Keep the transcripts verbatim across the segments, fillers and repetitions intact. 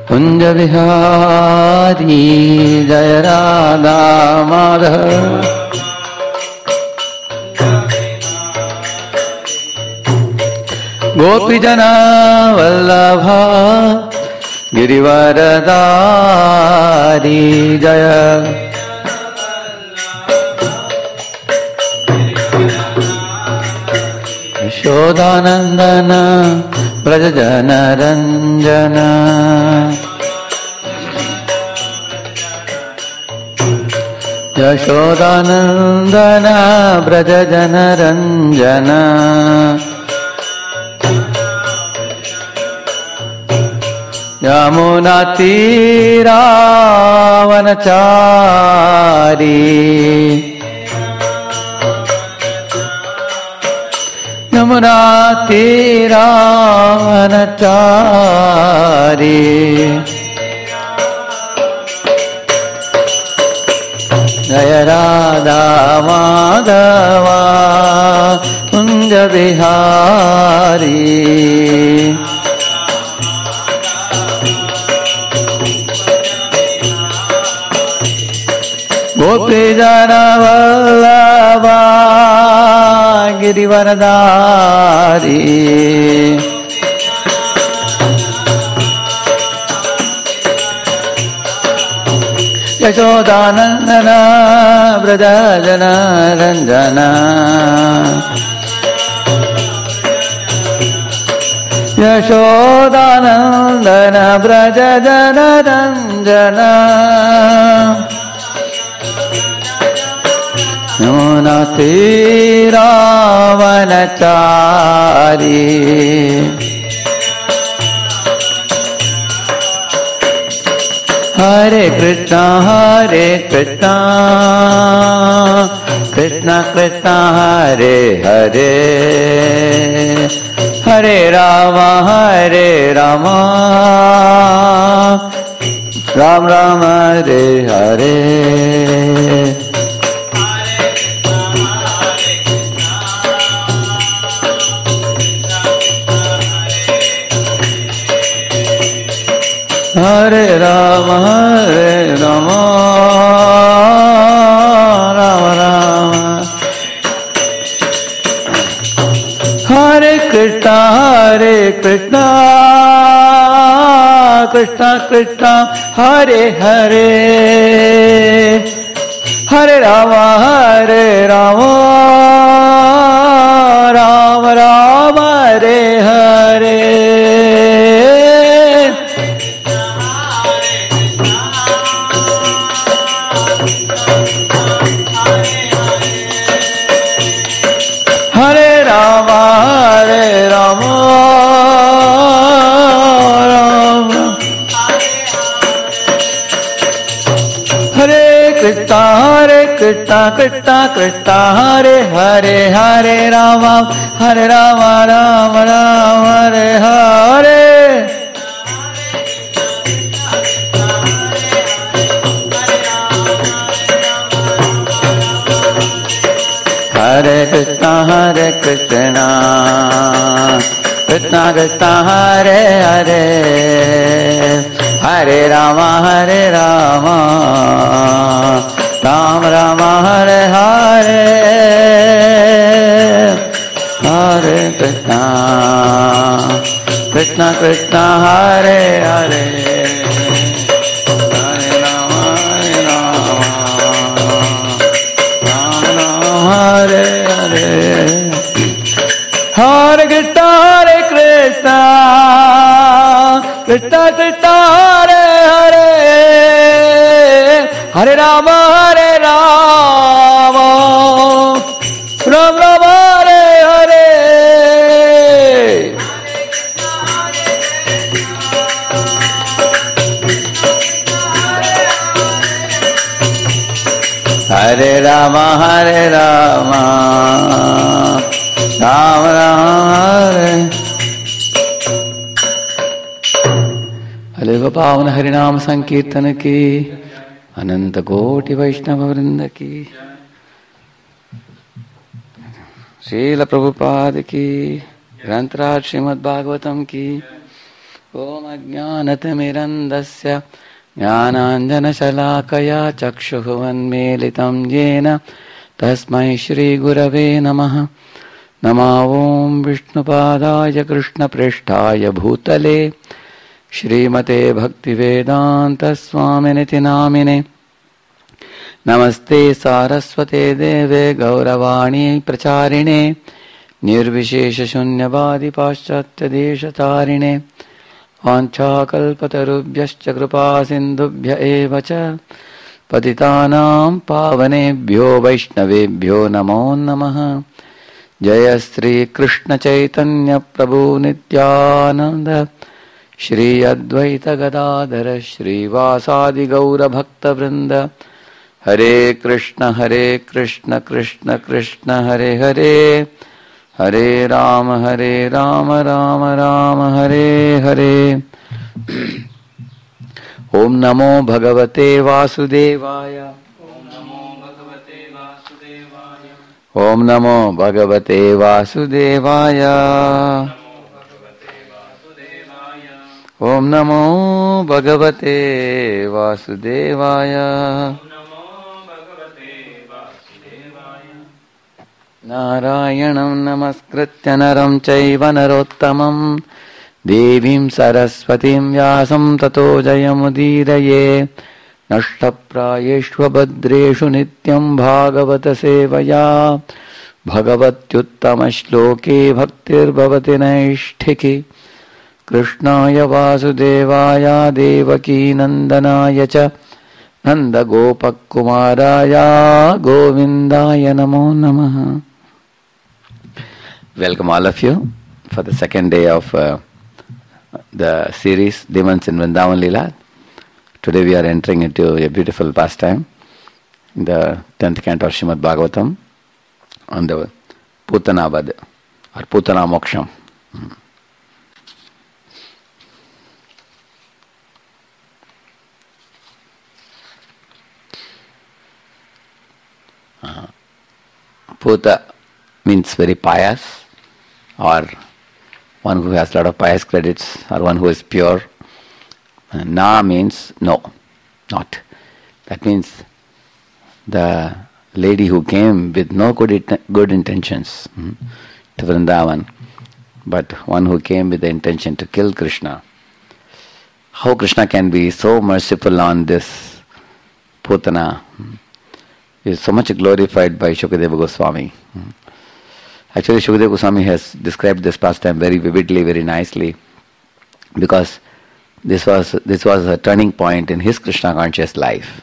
कुंज विहारी जय राधा माधव। गोपी जना वल्लभा गिरिवरदारी जय। यशोदानंदन ब्रज जन रंजन। यशोदानंदन ब्रज जन रंजन। यमुना तीरा वनचारी। यमुना तीरा वनचारी। जय राधा माधवा कुंज बिहारी। गोपी जन वल्लभा गिरिवरदारी। यशोदानंदन ब्रज जन रंजन। यशोदानंदन ब्रज जन रंजन। यमुना तीरा वनचारी। हरे कृष्णा हरे कृष्णा कृष्णा कृष्णा हरे हरे। हरे राम हरे राम राम राम हरे हरे। हरे राम हरे राम राम राम। हरे कृष्णा हरे कृष्णा कृष्णा कृष्णा हरे हरे। हरे राम हरे राम राम राम हरे हरे। हरे राम हरे राम राम। हरे कृष्णा हरे कृष्णा कृष्णा कृष्णा हरे हरे। हरे राम हरे राम राम राम हरे हरे। हरे कृष्णा हरे कृष्णा कृष्णा कृष्णा हरे हरे। हरे राम हरे राम राम राम हरे हरे। हरे कृष्णा कृष्णा कृष्णा हरे हरे। हरे हरे। हरे कृष्णा हरे कृष्णा कृष्णा कृष्णा हरे हरे। हरे राम हरे राम राम राम हरे हरे। हरे राम हरे राम राम राम हरे। हरे गोपावन हरिनाम संकीर्तन की अनंत कोटि वैष्णव वृंद की। श्रील प्रभुपाद की। ग्रंथराज श्रीमद् भागवतम की। Om Ajnanatimirandasya Jnananjanashalakaya Chakshuhuvanmelitam Yena Tasmai Shri Gurave Namaha. Nama Om Vishnupadaya Krishna Prishtaya Bhutale Shrimate Bhaktivedanta Swaminiti Namine Namaste Saraswate Deve Gauravani Pracharine Nirvishesha Shunyavadi Paschatya Deshatarine Vanchakalpatarubhyascha Kripa Sindhubhya Evacha Patitanam Pavanebhyo Vaishnavebhyo Namo Namaha. Jaya Sri Krishna Chaitanya Prabhu Nityananda Shri Advaita Gadadhara Shri Vasadi Gaura Bhakta Vrinda. Hare Krishna Hare Krishna Krishna Krishna Hare Hare Hare Rama Hare Rama Rama Rama Hare Hare. Om Namo Bhagavate Vasudevaya. Om Namo Bhagavate Vasudevaya. Om Namo Bhagavate Vasudevaya. Narayanam Namaskritya Naram Chaiva Narottamam Devim Saraswatim Vyasam Tato Jayamudiraye. Nashtaprayeshva Badreshu Nityam Bhagavata Sevaya Bhagavatyuttama Shloke Bhaktir Bhavati Naishtiki Krishnaya Vasudevaya Devaki Nandanaya Cha Nanda Gopakumaraya Govindaya Namo Namaha. Welcome all of you for the second day of uh, the series Demons in Vrindavan Leela. Today we are entering into a beautiful pastime in the tenth canto of Srimad Bhagavatam on the Putana Vad or Putana Moksham. Uh, Puta means very pious, or one who has a lot of pious credits, or one who is pure. Na means no, not. That means the lady who came with no good it- good intentions mm, to Vrindavan, but one who came with the intention to kill Krishna. How Krishna can be so merciful on this Putana mm, is so much glorified by Shukadeva Goswami. Mm. Actually, Shukadeva Goswami has described this pastime very vividly, very nicely, because This was this was a turning point in his Krishna conscious life.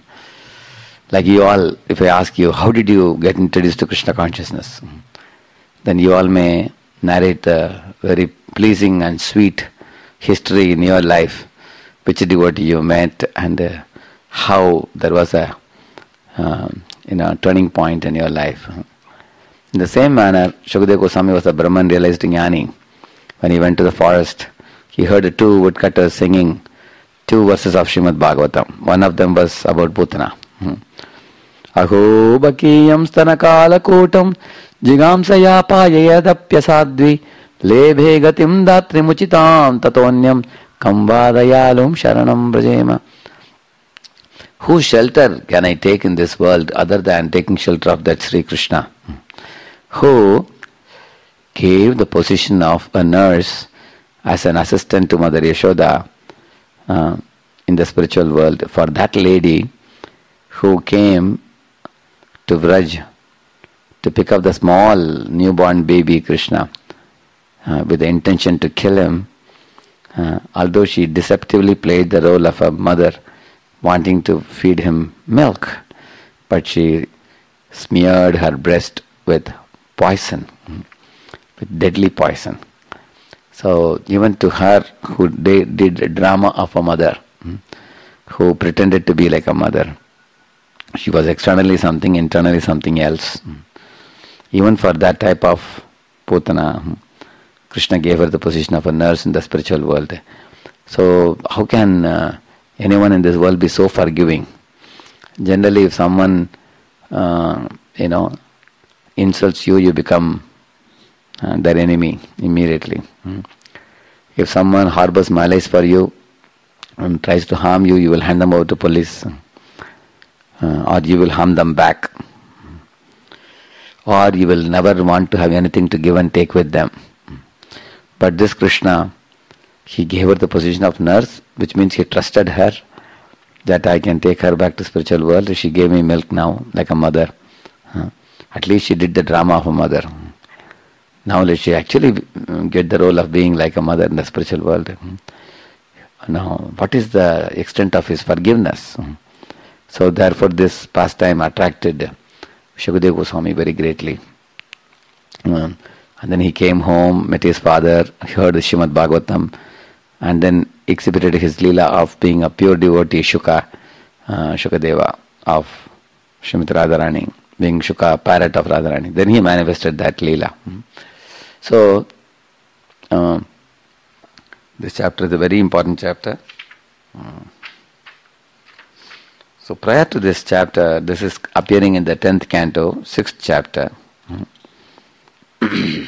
Like you all, if I ask you, how did you get introduced to Krishna consciousness? Then you all may narrate the very pleasing and sweet history in your life, which devotee you met and uh, how there was a uh, you know turning point in your life. In the same manner, Shukadeva Goswami was a Brahman realized jnani. When he went to the forest, he heard two woodcutters singing two verses of Srimad Bhagavatam. One of them was about Putana. Aho bakiyam stanakala kotam jigamsaya payayadapyasadvi lebhe gatim datrimuchitam tatonyam kambadayalum sharanam brajema. Whose shelter can I take in this world other than taking shelter of that Sri Krishna, who gave the position of a nurse as an assistant to Mother Yashoda uh, in the spiritual world for that lady who came to Vraj to pick up the small newborn baby Krishna uh, with the intention to kill him, uh, although she deceptively played the role of a mother wanting to feed him milk, but she smeared her breast with poison, with deadly poison. So even to her who did, did a drama of a mother, who pretended to be like a mother, she was externally something, internally something else. Even for that type of Putana, Krishna gave her the position of a nurse in the spiritual world. So how can uh, anyone in this world be so forgiving? Generally, if someone uh, you know insults you, you become uh, their enemy immediately. If someone harbors malice for you and tries to harm you, you will hand them over to police, uh, or you will harm them back, or you will never want to have anything to give and take with them. But this Krishna, he gave her the position of nurse, which means he trusted her that I can take her back to spiritual world. She gave me milk now, like a mother. Uh, at least she did the drama of a mother. Now let she actually get the role of being like a mother in the spiritual world. Now, what is the extent of his forgiveness? So therefore this pastime attracted Shukadeva Goswami very greatly. Um, and then he came home, met his father, heard the Srimad Bhagavatam, and then exhibited his Leela of being a pure devotee, Shuka, uh, Shukadeva, of Srimati Radharani, being Shuka, parrot of Radharani. Then he manifested that Leela. So, uh, this chapter is a very important chapter. Uh, so prior to this chapter, this is appearing in the tenth canto, sixth chapter. uh,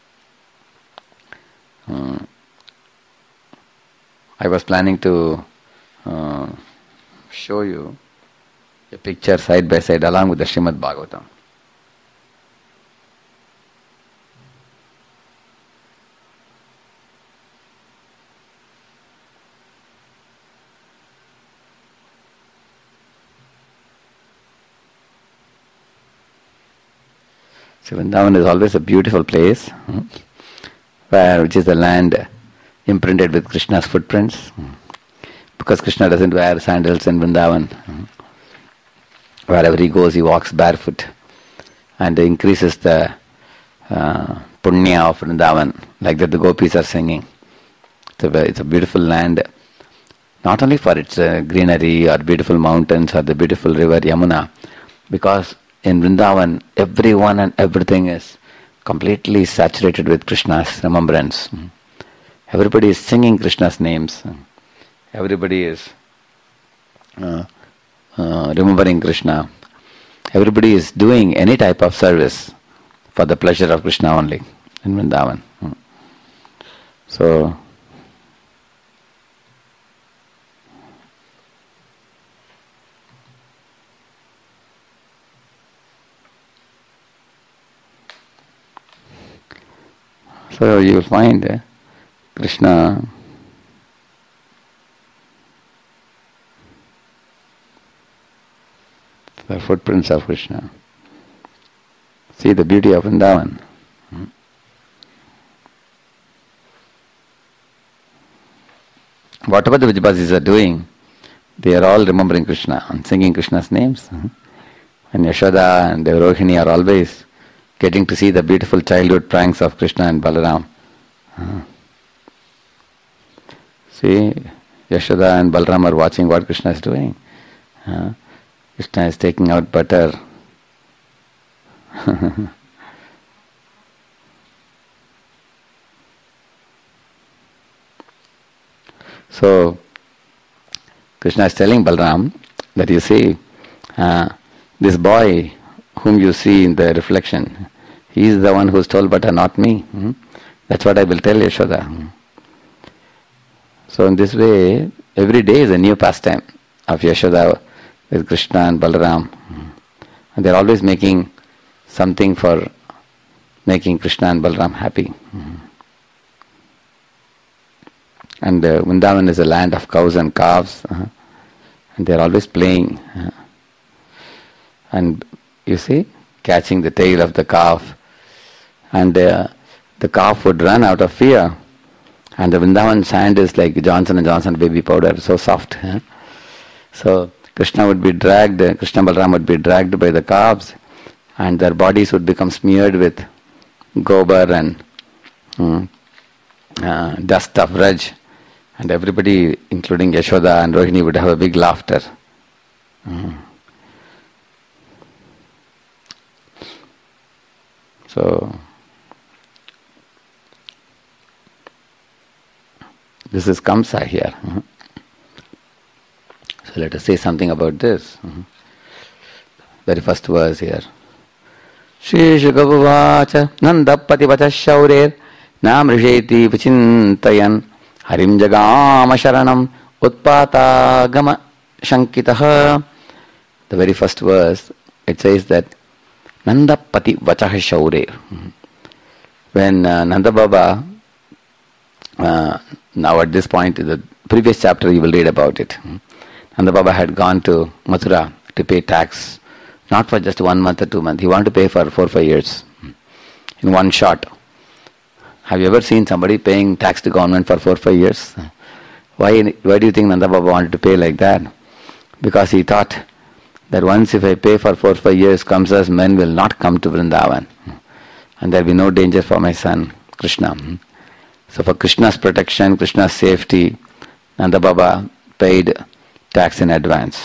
I was planning to uh, show you a picture side by side along with the Srimad Bhagavatam. So Vrindavan is always a beautiful place, hmm, where which is the land imprinted with Krishna's footprints, hmm, because Krishna doesn't wear sandals in Vrindavan. Hmm. Wherever he goes, he walks barefoot, and increases the uh, punya of Vrindavan, like that the gopis are singing. It's a, it's a beautiful land, not only for its uh, greenery or beautiful mountains or the beautiful river Yamuna, because in Vrindavan, everyone and everything is completely saturated with Krishna's remembrance. Everybody is singing Krishna's names. Everybody is uh, uh, remembering Krishna. Everybody is doing any type of service for the pleasure of Krishna only in Vrindavan. So, So you will find uh, Krishna the footprints of Krishna. See the beauty of Vrindavan. Hmm. Whatever the Vijbasis are doing, they are all remembering Krishna and singing Krishna's names. Hmm. And Yashoda and Devrohini are always getting to see the beautiful childhood pranks of Krishna and Balaram. Uh, see, Yashoda and Balaram are watching what Krishna is doing. Uh, Krishna is taking out butter. So, Krishna is telling Balaram that you see, uh, this boy whom you see in the reflection, he is the one who stole butter, not me. Hmm? That's what I will tell Yashoda. Hmm? So in this way, every day is a new pastime of Yashoda with Krishna and Balaram. Hmm? And they are always making something for making Krishna and Balaram happy. Hmm? And uh, Vrindavan is a land of cows and calves. Uh, and they are always playing. Uh, and you see, catching the tail of the calf, and uh, the calf would run out of fear, and the Vrindavan sand is like Johnson and Johnson baby powder, so soft. Huh? So Krishna would be dragged, Krishna Balaram would be dragged by the calves, and their bodies would become smeared with gobar and um, uh, dust of Raj, and everybody, including Yashoda and Rohini, would have a big laughter. Um, So, this is Kamsa here. Uh-huh. So let us say something about this. Uh-huh. Very first verse here. Shri Shukavacha Nandapati Vacha Shaurer Nam Risheti Vichintayan Harim jagama sharanam utpata gama shankitaha. The very first verse, it says that Nanda pati vachaha shaure. When uh, Nanda Baba, uh, now at this point, the previous chapter you will read about it. Nanda Baba had gone to Mathura to pay tax, not for just one month or two months. He wanted to pay for four or five years in one shot. Have you ever seen somebody paying tax to government for four or five years? Why, why do you think Nanda Baba wanted to pay like that? Because he thought that once if I pay for four or five years, Kamsa's men will not come to Vrindavan. And there will be no danger for my son, Krishna. So for Krishna's protection, Krishna's safety, Nanda Baba paid tax in advance.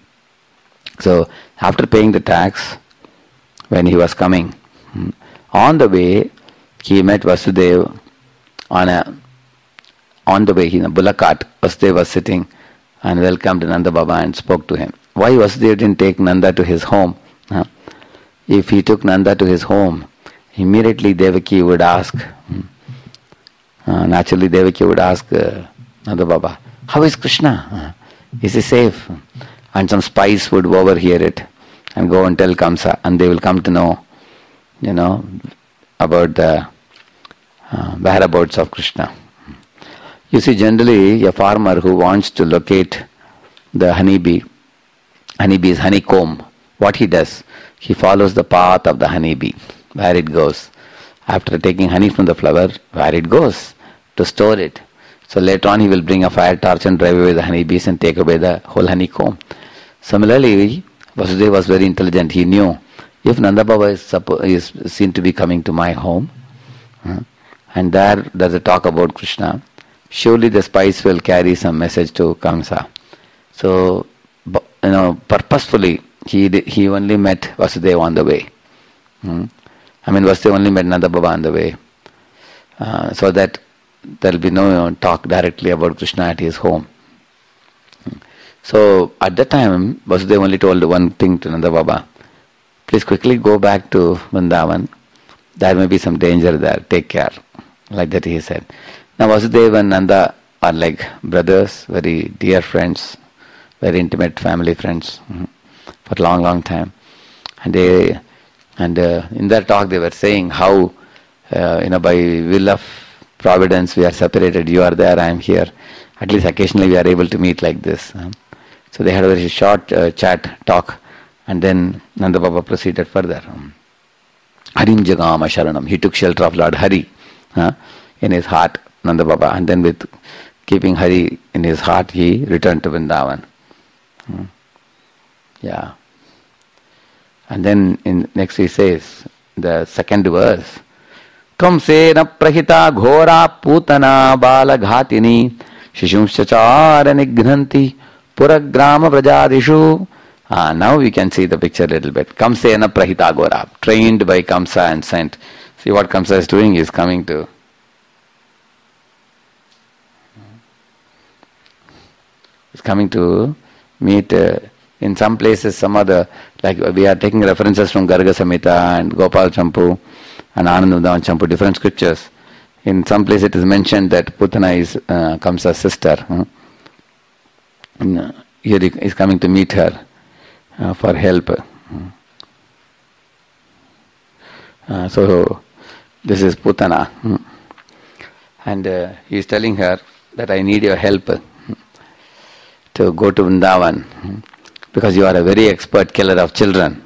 So after paying the tax, when he was coming, on the way, he met Vasudeva on a, on the way, in a bullock cart. Vasudeva was sitting and welcomed Nanda Baba and spoke to him. Why Vasudeva didn't take Nanda to his home? Huh? If he took Nanda to his home, immediately Devaki would ask, uh, naturally Devaki would ask uh, Nanda Baba, how is Krishna? Uh, is he safe? And some spies would overhear it and go and tell Kamsa, and they will come to know, you know, about the uh, whereabouts of Krishna. You see, generally a farmer who wants to locate the honeybee, honeybee is honeycomb, what he does, he follows the path of the honeybee, where it goes. After taking honey from the flower, where it goes, to store it. So later on he will bring a fire torch and drive away the honeybees and take away the whole honeycomb. Similarly, Vasudeva was very intelligent. He knew if Nanda Baba is, suppo- is seen to be coming to my home, uh, and there there's a talk about Krishna, surely the spies will carry some message to Kamsa. So, you know, purposefully, he he only met Vasudeva on the way. Hmm? I mean, Vasudeva only met Nanda Baba on the way. Uh, so that there will be no you know, talk directly about Krishna at his home. Hmm. So, at that time, Vasudeva only told one thing to Nanda Baba. Please quickly go back to Vrindavan. There may be some danger there. Take care. Like that he said. Now Vasudeva and Nanda are like brothers, very dear friends, very intimate family friends mm-hmm, for a long, long time. And they, and uh, in their talk they were saying how, uh, you know, by will of providence we are separated. You are there, I am here. At least occasionally we are able to meet like this. Uh, so they had a very short uh, chat, talk. And then Nanda Baba proceeded further. Harim Jagama Sharanam. He took shelter of Lord Hari uh, in his heart, Nanda Baba. And then with keeping Hari in his heart, he returned to Vrindavan. Hmm. Yeah. And then in next he says, the second verse, Kamsena prahita ghora putana bala ghatini shishumshachara nignanti puragrama vrajadishu. Ah, now we can see the picture a little bit. Kamsena prahita gora, trained by Kamsa and sent. See what Kamsa is doing, he is coming to is coming to meet uh, in some places some other, like we are taking references from Garga Samhita and Gopal Champu and Anandavdavan Champu, different scriptures. In some place it is mentioned that Putana is uh, Kamsa's sister. Huh? And, uh, here he is coming to meet her uh, for help. Uh, so this is Putana. Hmm. And uh, he is telling her that I need your help to go to Vrindavan because you are a very expert killer of children.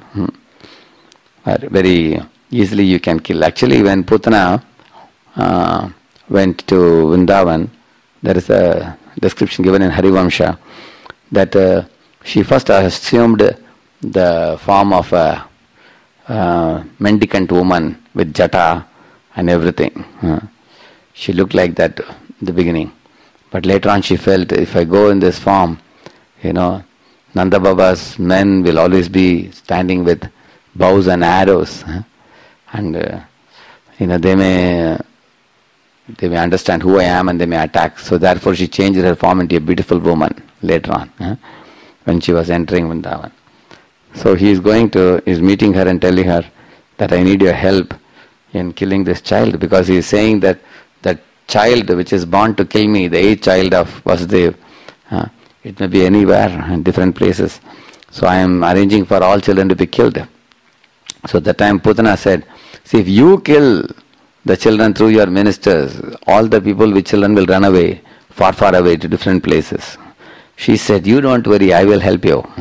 Very easily you can kill. Actually, when Putana uh, went to Vrindavan, there is a description given in Harivamsha that uh, she first assumed the form of a uh, mendicant woman with jata and everything. Uh, she looked like that in the beginning. But later on she felt, if I go in this form, you know, Nanda Baba's men will always be standing with bows and arrows. Huh? And, uh, you know, they may, they may understand who I am and they may attack. So therefore she changed her form into a beautiful woman later on, huh? when she was entering Vrindavan. So he is going to, is meeting her and telling her that I need your help in killing this child, because he is saying that that child which is born to kill me, the eighth child of Vasudeva, uh, it may be anywhere in different places. So I am arranging for all children to be killed. So at the time Putana said, see, if you kill the children through your ministers, all the people with children will run away, far, far away to different places. She said, you don't worry, I will help you.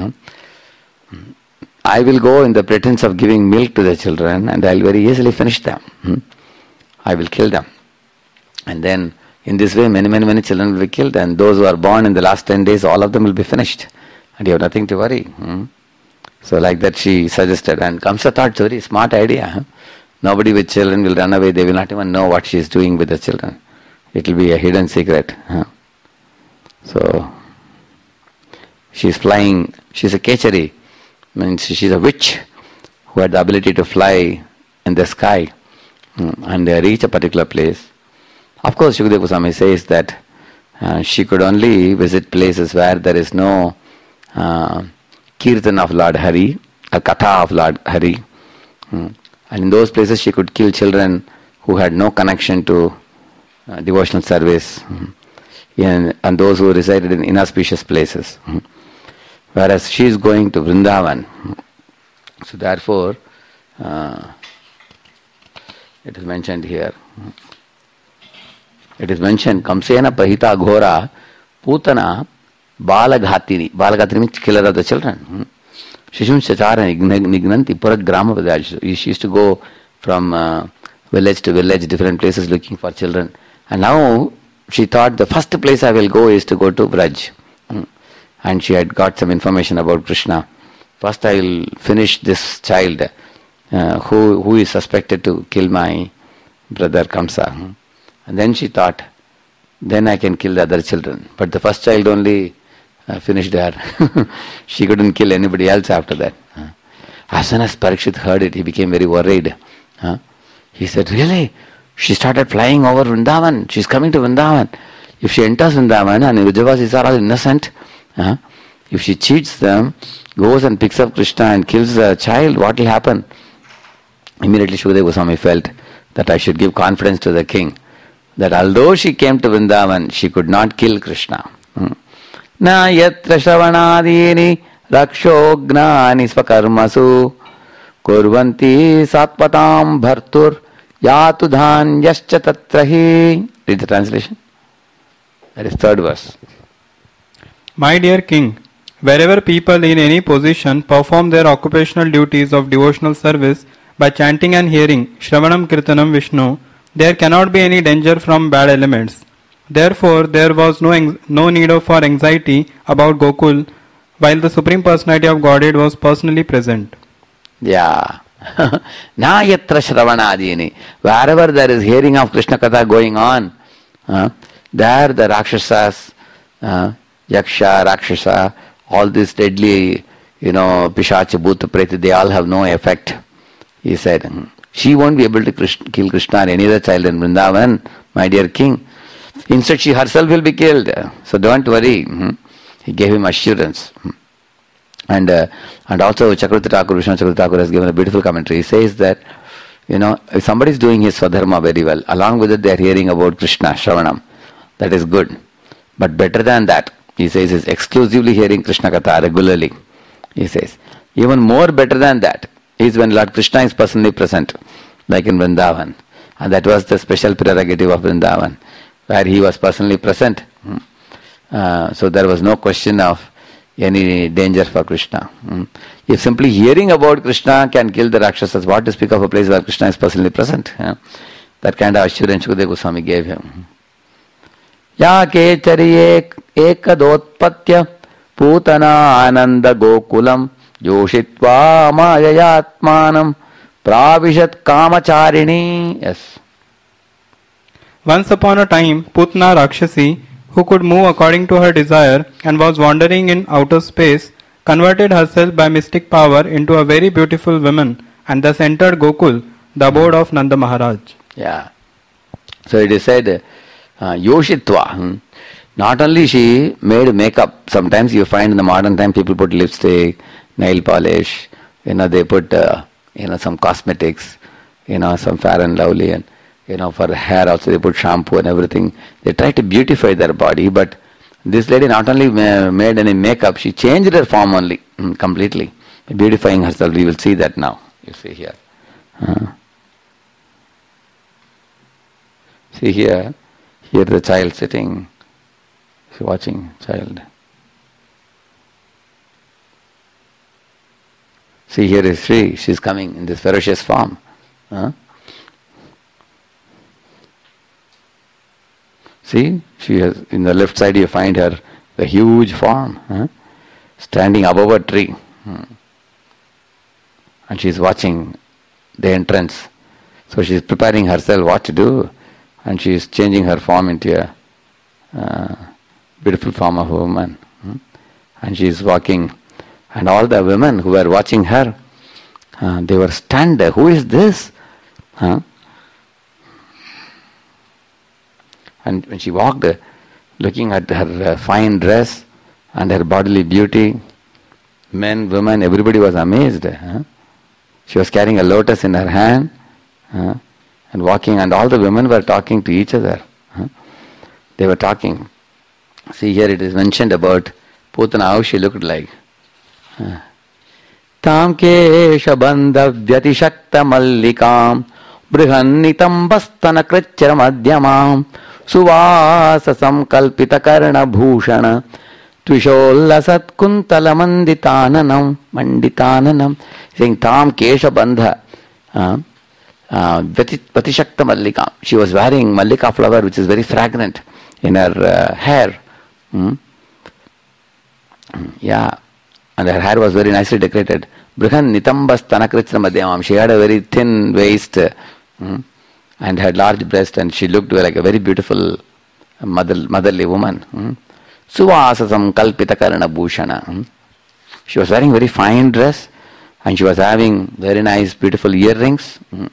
I will go in the pretense of giving milk to the children and I will very easily finish them. I will kill them. And then in this way many, many, many children will be killed, and those who are born in the last ten days, all of them will be finished. And you have nothing to worry. So like that she suggested, and Kamsa thought it's a very smart idea. Nobody with children will run away, they will not even know what she is doing with the children. It will be a hidden secret. So she is flying, she is a Kechari, means she is a witch who had the ability to fly in the sky and reach a particular place. Of course, Shukadeva Goswami says that uh, she could only visit places where there is no uh, Kirtan of Lord Hari, a Katha of Lord Hari. Mm. And in those places she could kill children who had no connection to uh, devotional service, mm. and, and those who resided in inauspicious places. Mm. Whereas she is going to Vrindavan. Mm. So therefore, uh, it is mentioned here. Mm. It is mentioned, Kamsena Pahita Ghora Putana Balaghatini. Balaghatini means killer of the children. Shishun Chachara Nignanti Purat Grama Vadaj. She used to go from uh, village to village, different places looking for children. And now she thought the first place I will go is to go to Vraj. And she had got some information about Krishna. First I will finish this child uh, who, who is suspected to kill my brother Kamsa. And then she thought, then I can kill the other children. But the first child only uh, finished her. She couldn't kill anybody else after that. Uh, as soon as Parikshit heard it, he became very worried. Uh, he said, really? She started flying over Vrindavan. She's coming to Vrindavan. If she enters Vrindavan and Vrajavasis are all innocent, uh, if she cheats them, goes and picks up Krishna and kills the child, what will happen? Immediately Shukadeva Goswami felt that I should give confidence to the king, that although she came to Vrindavan, she could not kill Krishna. Na yatra shravanadini rakshognani svakarmasu kurvanti satpatam bhartur yatu dhanyascha tatrahi. Read the translation. That is third verse. My dear king, wherever people in any position perform their occupational duties of devotional service by chanting and hearing Shravanam Kirtanam Vishnu, there cannot be any danger from bad elements. Therefore, there was no no need of for anxiety about Gokul while the Supreme Personality of Godhead was personally present. Yeah. Na yatra shravanadini. Wherever there is hearing of Krishna Katha going on, uh, there the Rakshasas, uh, Yaksha, Rakshasa, all these deadly, you know, Pishacha, Bhuta, Preta, they all have no effect. He said, she won't be able to Krishna, kill Krishna or any other child in Vrindavan, my dear king. Instead, she herself will be killed. So don't worry. He gave him assurance. And uh, and also Chakravarti Thakur, Vishnu Chakravarti Thakur has given a beautiful commentary. He says that, you know, if somebody is doing his Swadharma very well, along with it they are hearing about Krishna, Shravanam, that is good. But better than that, he says, is exclusively hearing Krishna Katha regularly. He says, even more better than that is when Lord Krishna is personally present, like in Vrindavan. And that was the special prerogative of Vrindavan, where he was personally present. Uh, so there was no question of any danger for Krishna. If simply hearing about Krishna can kill the Rakshasas, what to speak of a place where Krishna is personally present? Yeah? That kind of assurance Shukadeva Goswami gave him. Ya kechari ekadotpatya putana ananda gokulam yoshitva mayayatmanam pravishat kamacharini. Yes. Once upon a time, Putna Rakshasi, who could move according to her desire and was wandering in outer space, converted herself by mystic power into a very beautiful woman and thus entered Gokul, the abode of Nanda Maharaj. Yeah. So it is said, uh, Yoshitva. Hmm? Not only she made makeup. Sometimes you find in the modern time people put lipstick, nail polish, you know, they put uh, you know some cosmetics, you know, some Fair and Lovely, and you know, for hair also they put shampoo and everything. They try to beautify their body, but this lady not only ma- made any makeup, she changed her form only, mm, completely. Beautifying herself, we will see that now. You see here. Uh, see here, here the child sitting, she's watching child. See, here is Sri, she's coming in this ferocious form. Huh? See, she has, in the left side you find her, the huge form, huh? Standing above a tree. Hmm. And she's watching the entrance. So she's preparing herself what to do. And she's changing her form into a uh, beautiful form of a woman. Hmm? And she's walking. And all the women who were watching her, uh, they were stunned. Who is this? Huh? And when she walked, uh, looking at her uh, fine dress and her bodily beauty, men, women, everybody was amazed. Huh? She was carrying a lotus in her hand huh? and walking, and all the women were talking to each other. Huh? They were talking. See, here it is mentioned about Putana, how she looked like. Tam kesha bandha vyatishakta mallikam brihannitambastana krachara madhyamam suvasa samkalpita karna bhushana tvishollasat kuntala manditananam manditananam. Saying Tam kesha bandha uh, uh, vyatishakta mallikam. She was wearing mallika flower which is very fragrant in her uh, hair. Hmm? Yeah. And her hair was very nicely decorated. Brihan nitambas tanakritra madhyamam. She had a very thin waist uh, mm, and had large breast, and she looked like a very beautiful mother, motherly woman. Mm. Suvasasam kalpita karana bhushana. Mm. She was wearing very fine dress, and she was having very nice beautiful earrings. Mm.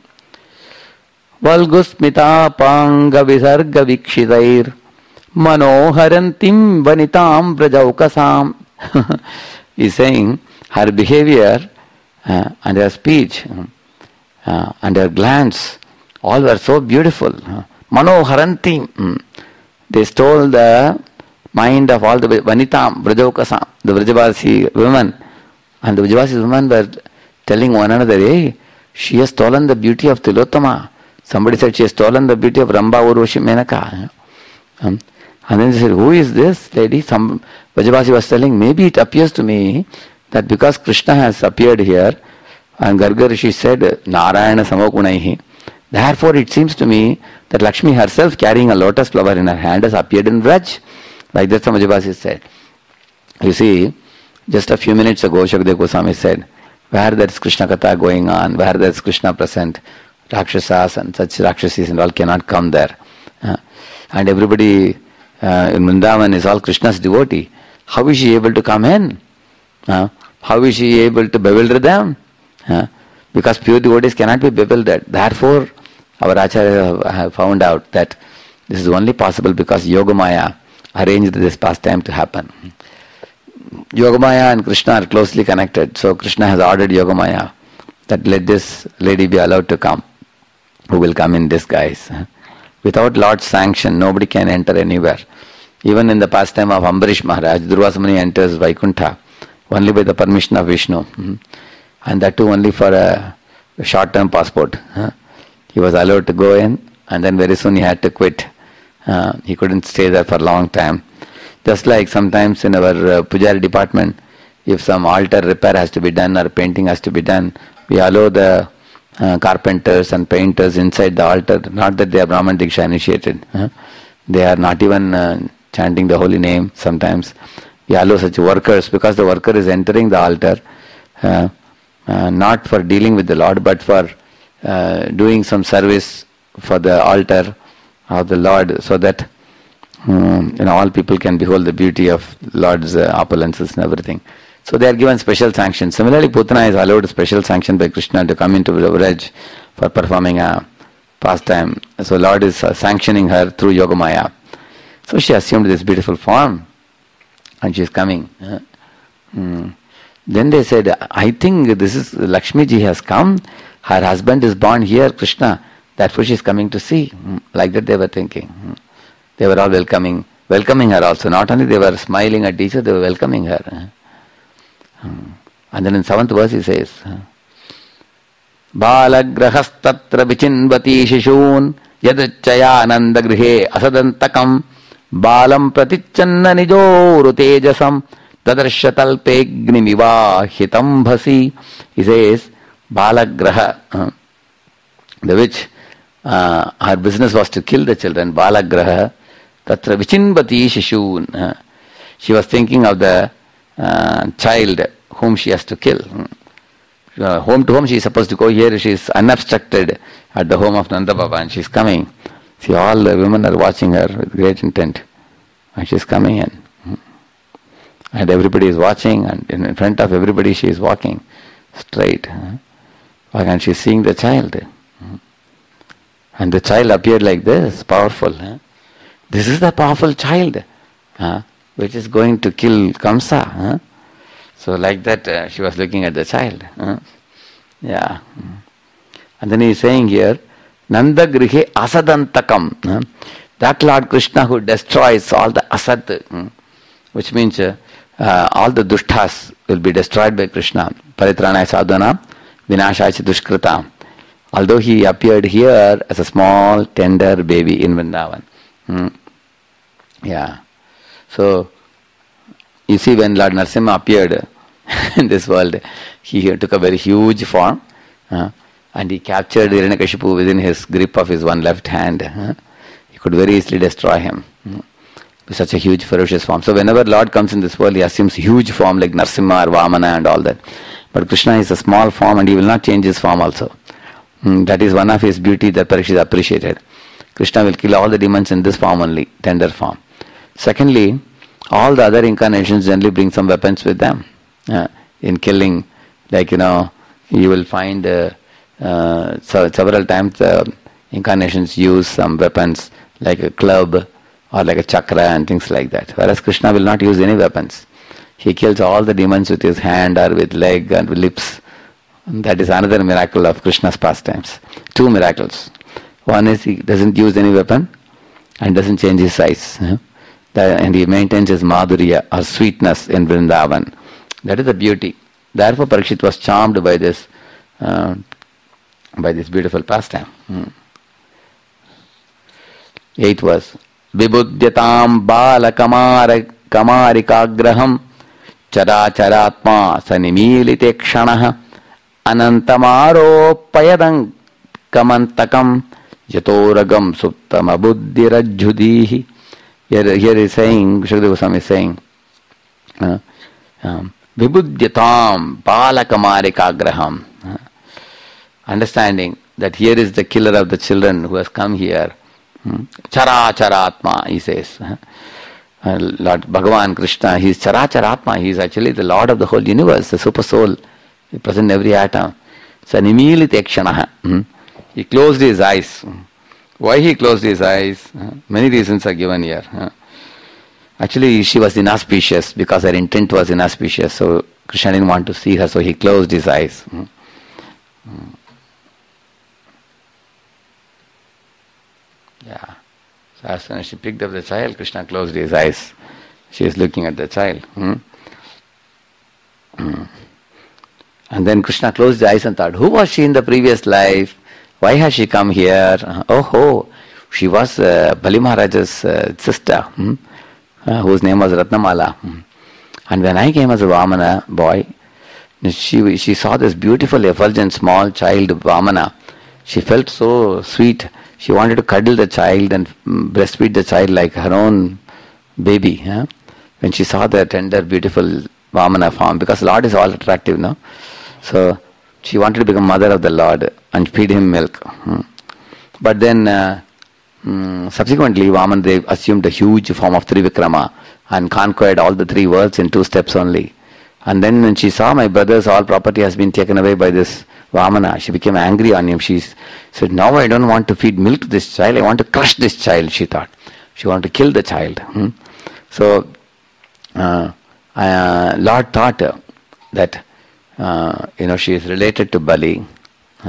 Valgusmita panga visarga vikshitair manoharantim vanitam brajaukasam. Is saying her behavior uh, and her speech uh, and her glance all were so beautiful. Manoharanti. Mm. They stole the mind of all the Vanitam, Brajaukasam, the Brajavasi women. And the Brajavasi women were telling one another, hey, she has stolen the beauty of Tilottama. Somebody said she has stolen the beauty of Ramba Urvashi Menaka. Um, And then they said, who is this lady? Some Brajavasi was telling, maybe it appears to me that because Krishna has appeared here, and Garga Rishi said, Narayana Samagunaihi, therefore it seems to me that Lakshmi herself carrying a lotus flower in her hand has appeared in Vraj. Like that some Brajavasi said. You see, just a few minutes ago, Shukdev Goswami said, where there is Krishna Katha going on, where there is Krishna present, Rakshasas and such Rakshasis and all cannot come there. Uh, and everybody Uh, in Vrindavan is all Krishna's devotee. How is she able to come in? Uh, how is she able to bewilder them? Uh, because pure devotees cannot be bewildered. Therefore, our Acharya have found out that this is only possible because Yogamaya arranged this pastime to happen. Yogamaya and Krishna are closely connected. So Krishna has ordered Yogamaya that let this lady be allowed to come, who will come in disguise. Without Lord's sanction, nobody can enter anywhere. Even in the pastime of Ambarish Maharaj, Durvasa Muni enters Vaikuntha only by the permission of Vishnu. And that too only for a short-term passport. He was allowed to go in, and then very soon he had to quit. He couldn't stay there for a long time. Just like sometimes in our uh, Pujari department, if some altar repair has to be done or painting has to be done, we allow the uh, carpenters and painters inside the altar. Not that they are Brahman Diksha initiated. Huh? They are not even uh, chanting the holy name sometimes. We allow such workers because the worker is entering the altar uh, uh, not for dealing with the Lord but for uh, doing some service for the altar of the Lord, so that um, you know all people can behold the beauty of Lord's uh, opulences and everything. So they are given special sanction. Similarly, Putana is allowed a special sanction by Krishna to come into Vraj for performing a pastime. So Lord is uh, sanctioning her through Yogamaya. So she assumed this beautiful form and she is coming. Uh, mm. Then they said, I think this is Lakshmi ji has come. Her husband is born here, Krishna. That food she's coming to see. Like that they were thinking. They were all welcoming, welcoming her also. Not only they were smiling at each other, they were welcoming her. And then in seventh verse he says, Balagrahastatra vichinvati shishun yadachaya grihe asadantakam balam pratichanna nijoru tejasam tadarshatalpegnimiva hitam bhasi. He says, Balagraha, the witch, uh, her business was to kill the children. Balagraha tatra vichinvati shishun. She was thinking of the uh, child whom she has to kill. Uh, home to home she is supposed to go. Here she is unobstructed at the home of Nanda Baba and she is coming. See, all the women are watching her with great intent. And she is coming in. And everybody is watching, and in front of everybody she is walking straight. And she is seeing the child. And the child appeared like this, powerful. This is the powerful child which is going to kill Kamsa. So like that uh, she was looking at the child. Uh, yeah. And then he is saying here, Nanda Grihe Asadantakam. Uh, that Lord Krishna who destroys all the Asad, uh, which means uh, uh, all the Dushtas will be destroyed by Krishna. Paritranaya Sadhana, Vinashaya Dushkrita. Although he appeared here as a small, tender baby in Vrindavan. Uh, yeah. So, you see, when Lord Narasimha appeared in this world, he took a very huge form uh, and he captured Hiranyakashipu within his grip of his one left hand. Uh, he could very easily destroy him uh, with such a huge, ferocious form. So whenever Lord comes in this world, he assumes huge form like Narasimha or Vamana and all that. But Krishna is a small form and he will not change his form also. Mm, that is one of his beauty that Parikshit appreciated. Krishna will kill all the demons in this form only, tender form. Secondly, all the other incarnations generally bring some weapons with them. Uh, in killing, like, you know, you will find uh, uh, so several times uh, incarnations use some weapons like a club or like a chakra and things like that. Whereas Krishna will not use any weapons. He kills all the demons with his hand or with leg and with lips. And that is another miracle of Krishna's pastimes. Two miracles. One is he doesn't use any weapon and doesn't change his size. Uh, that, and he maintains his madhurya or sweetness in Vrindavan. That is the beauty. Therefore, Parikshit was charmed by this, uh, by this beautiful pastime. Hmm. Eighth verse. Vibudyatam bala kamara kamarikagraham characharatma sanimilite kshanaha anantamaropayadam kamantakam yatoragam suptama buddhirajjudihi. Here, here is saying, Shukadeva Goswami is saying, uh, um, Vibudyatam balakamarikagraham. Uh, understanding that here is the killer of the children who has come here. Hmm? Chara charatma, he says. Uh, Lord Bhagavan Krishna, he is chara charatma. He is actually the Lord of the whole universe, the super soul. He is present in every atom. Sanimilite kshanaha. Hmm? He closed his eyes. Why he closed his eyes? Uh, many reasons are given here. Uh, actually, she was inauspicious because her intent was inauspicious. So Krishna didn't want to see her, so he closed his eyes. Mm. Mm. Yeah. So as soon as she picked up the child, Krishna closed his eyes. She is looking at the child. Mm. Mm. And then Krishna closed his eyes and thought, who was she in the previous life? Why has she come here? Oh, oh, she was uh, Bali Maharaja's uh, sister, hmm? uh, whose name was Ratnamala. Hmm. And when I came as a Vamana boy, she she saw this beautiful, effulgent, small child, Vamana. She felt so sweet. She wanted to cuddle the child and breastfeed the child like her own baby. Huh? When she saw the tender, beautiful Vamana form, because Lord is all attractive, no? So she wanted to become mother of the Lord and feed him milk. Hmm. But then uh, um, subsequently Vamandev assumed a huge form of Trivikrama and conquered all the three worlds in two steps only. And then when she saw my brother's all property has been taken away by this Vamana, she became angry on him. She said, now I don't want to feed milk to this child, I want to crush this child, she thought. She wanted to kill the child. Hmm. So uh, uh, Lord thought uh, that Uh, you know, she is related to Bali, uh,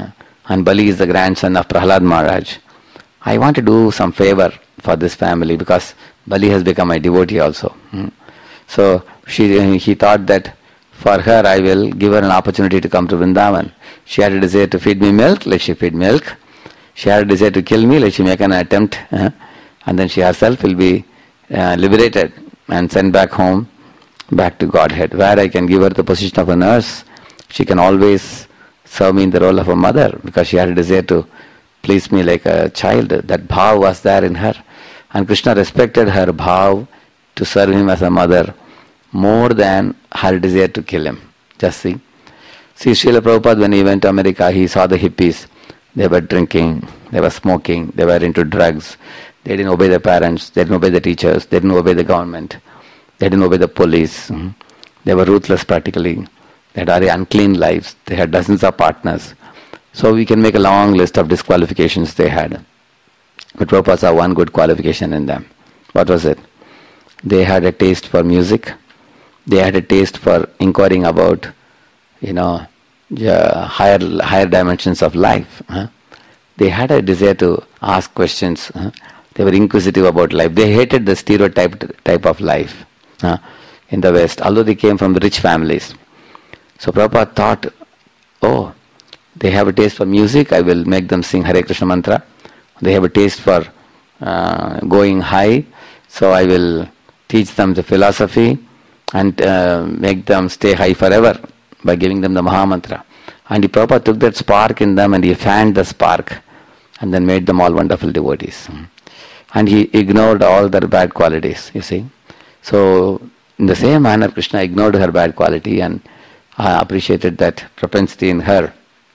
and Bali is the grandson of Prahlad Maharaj. I want to do some favor for this family because Bali has become my devotee also. Hmm. So she, he thought that for her I will give her an opportunity to come to Vrindavan. She had a desire to feed me milk, let she feed milk. She had a desire to kill me, let she make an attempt. Uh, and then she herself will be uh, liberated and sent back home, back to Godhead, where I can give her the position of a nurse. She can always serve me in the role of a mother because she had a desire to please me like a child. That bhav was there in her. And Krishna respected her bhav to serve him as a mother more than her desire to kill him. Just see. See, Srila Prabhupada, when he went to America, he saw the hippies. They were drinking, they were smoking, they were into drugs. They didn't obey their parents, they didn't obey the teachers, they didn't obey the government, they didn't obey the police. They were ruthless practically. They had very unclean lives. They had dozens of partners. So we can make a long list of disqualifications they had. But Prabhupada saw one good qualification in them. What was it? They had a taste for music. They had a taste for inquiring about, you know, uh, higher higher dimensions of life. Huh? They had a desire to ask questions. Huh? They were inquisitive about life. They hated the stereotyped type of life huh? in the West, although they came from rich families. So Prabhupada thought, oh, they have a taste for music, I will make them sing Hare Krishna mantra. They have a taste for uh, going high, so I will teach them the philosophy and uh, make them stay high forever by giving them the Maha Mantra. And the Prabhupada took that spark in them and he fanned the spark and then made them all wonderful devotees. And he ignored all their bad qualities, you see. So in the same manner, Krishna ignored her bad quality and uh, appreciated that propensity in her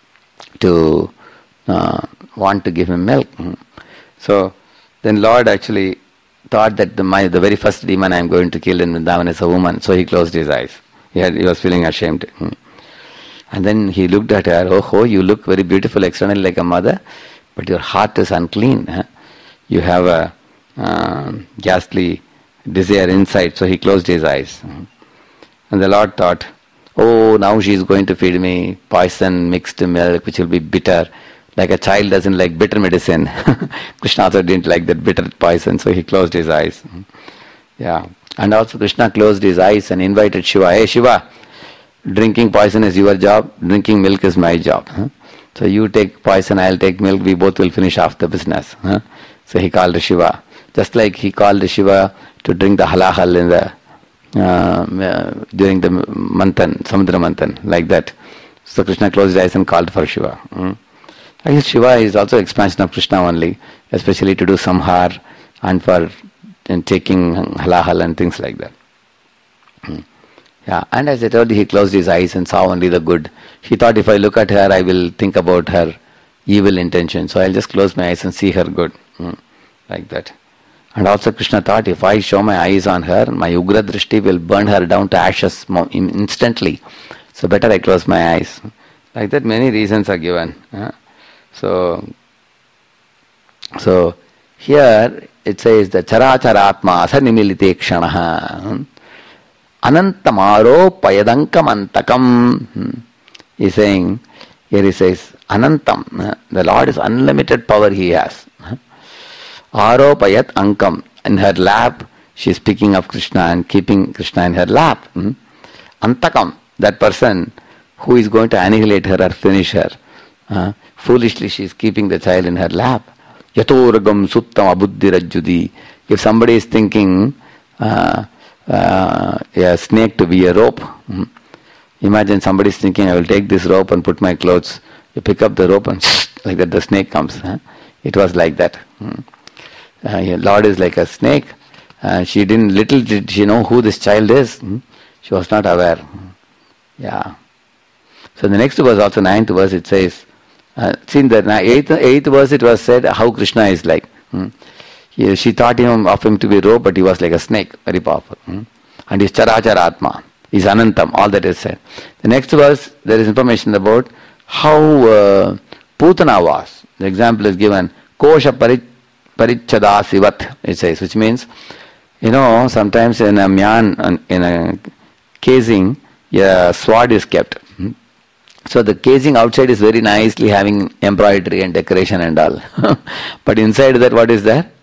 to uh, want to give him milk. So then Lord actually thought that the, my, the very first demon I am going to kill in Vrindavan is a woman. So he closed his eyes. He, had, he was feeling ashamed. And then he looked at her, oh, oh, you look very beautiful externally like a mother, but your heart is unclean. Huh? You have a uh, ghastly desire inside. So he closed his eyes. And the Lord thought, oh, now she is going to feed me poison mixed milk, which will be bitter. Like a child doesn't like bitter medicine. Krishna also didn't like that bitter poison, so he closed his eyes. Yeah. And also Krishna closed his eyes and invited Shiva. Hey Shiva, drinking poison is your job, drinking milk is my job. Huh? So you take poison, I'll take milk, we both will finish off the business. Huh? So he called Shiva. Just like he called Shiva to drink the halahal in the uh, uh, during the manthan, Samudra manthan, like that. So Krishna closed his eyes and called for Shiva. Hmm? I guess Shiva is also expansion of Krishna only, especially to do samhar and for and taking halahal and things like that. Hmm. Yeah, and as I told you, he closed his eyes and saw only the good. He thought if I look at her, I will think about her evil intention. So I'll just close my eyes and see her good. Hmm. Like that. And also Krishna thought if I show my eyes on her, my Ugra Drishti will burn her down to ashes instantly. So better I close my eyes. Like that many reasons are given. Huh? So, so here it says the characharatma asanimilite kshanaha anantamaro payadankamantakam. He is saying, here he says anantam, the Lord is unlimited power he has. Aropayat ankam, in her lap she is picking up Krishna and keeping Krishna in her lap. Antakam, that person who is going to annihilate her or finish her. Uh, foolishly she is keeping the child in her lap. Yatoragam suttam abuddhirajjudi. If somebody is thinking uh, uh, a snake to be a rope, hmm. Imagine somebody is thinking, I will take this rope and put my clothes. You pick up the rope and like that the snake comes. Huh? It was like that. Hmm. Uh, Lord is like a snake. Uh, she didn't, little did she know who this child is. Hmm. She was not aware. Hmm. Yeah. So the next verse, also ninth verse, it says, Uh, see in the eighth, eighth verse it was said how Krishna is like. Hmm. He, she thought him of him to be rope, but he was like a snake, very powerful. Hmm. And he's charachara atma, he's anantam, all that is said. The next verse, there is information about how uh, Putana was. The example is given, kosha pari, parichada sivat, it says, which means, you know, sometimes in a myan, in a casing, a sword is kept. Hmm. So the casing outside is very nicely having embroidery and decoration and all. But inside that, what is there?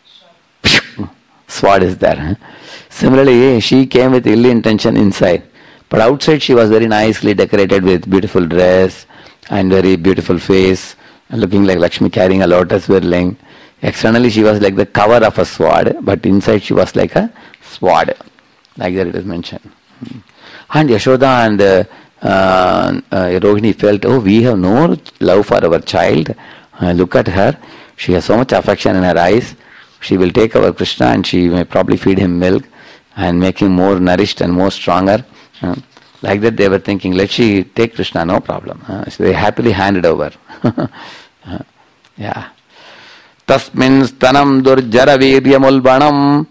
Sword is there. Similarly, she came with ill intention inside. But outside she was very nicely decorated with beautiful dress and very beautiful face, looking like Lakshmi carrying a lotus whirling. Externally she was like the cover of a sword, but inside she was like a sword. Like that it is mentioned. And Yashoda and uh, uh, uh, Rohini felt, oh, we have no love for our child. Uh, look at her. She has so much affection in her eyes. She will take our Krishna and she may probably feed him milk and make him more nourished and more stronger. Uh, like that they were thinking, let she take Krishna, no problem. Uh, so they happily handed over. uh, yeah. Tasmin stanam durjara viryamulbanam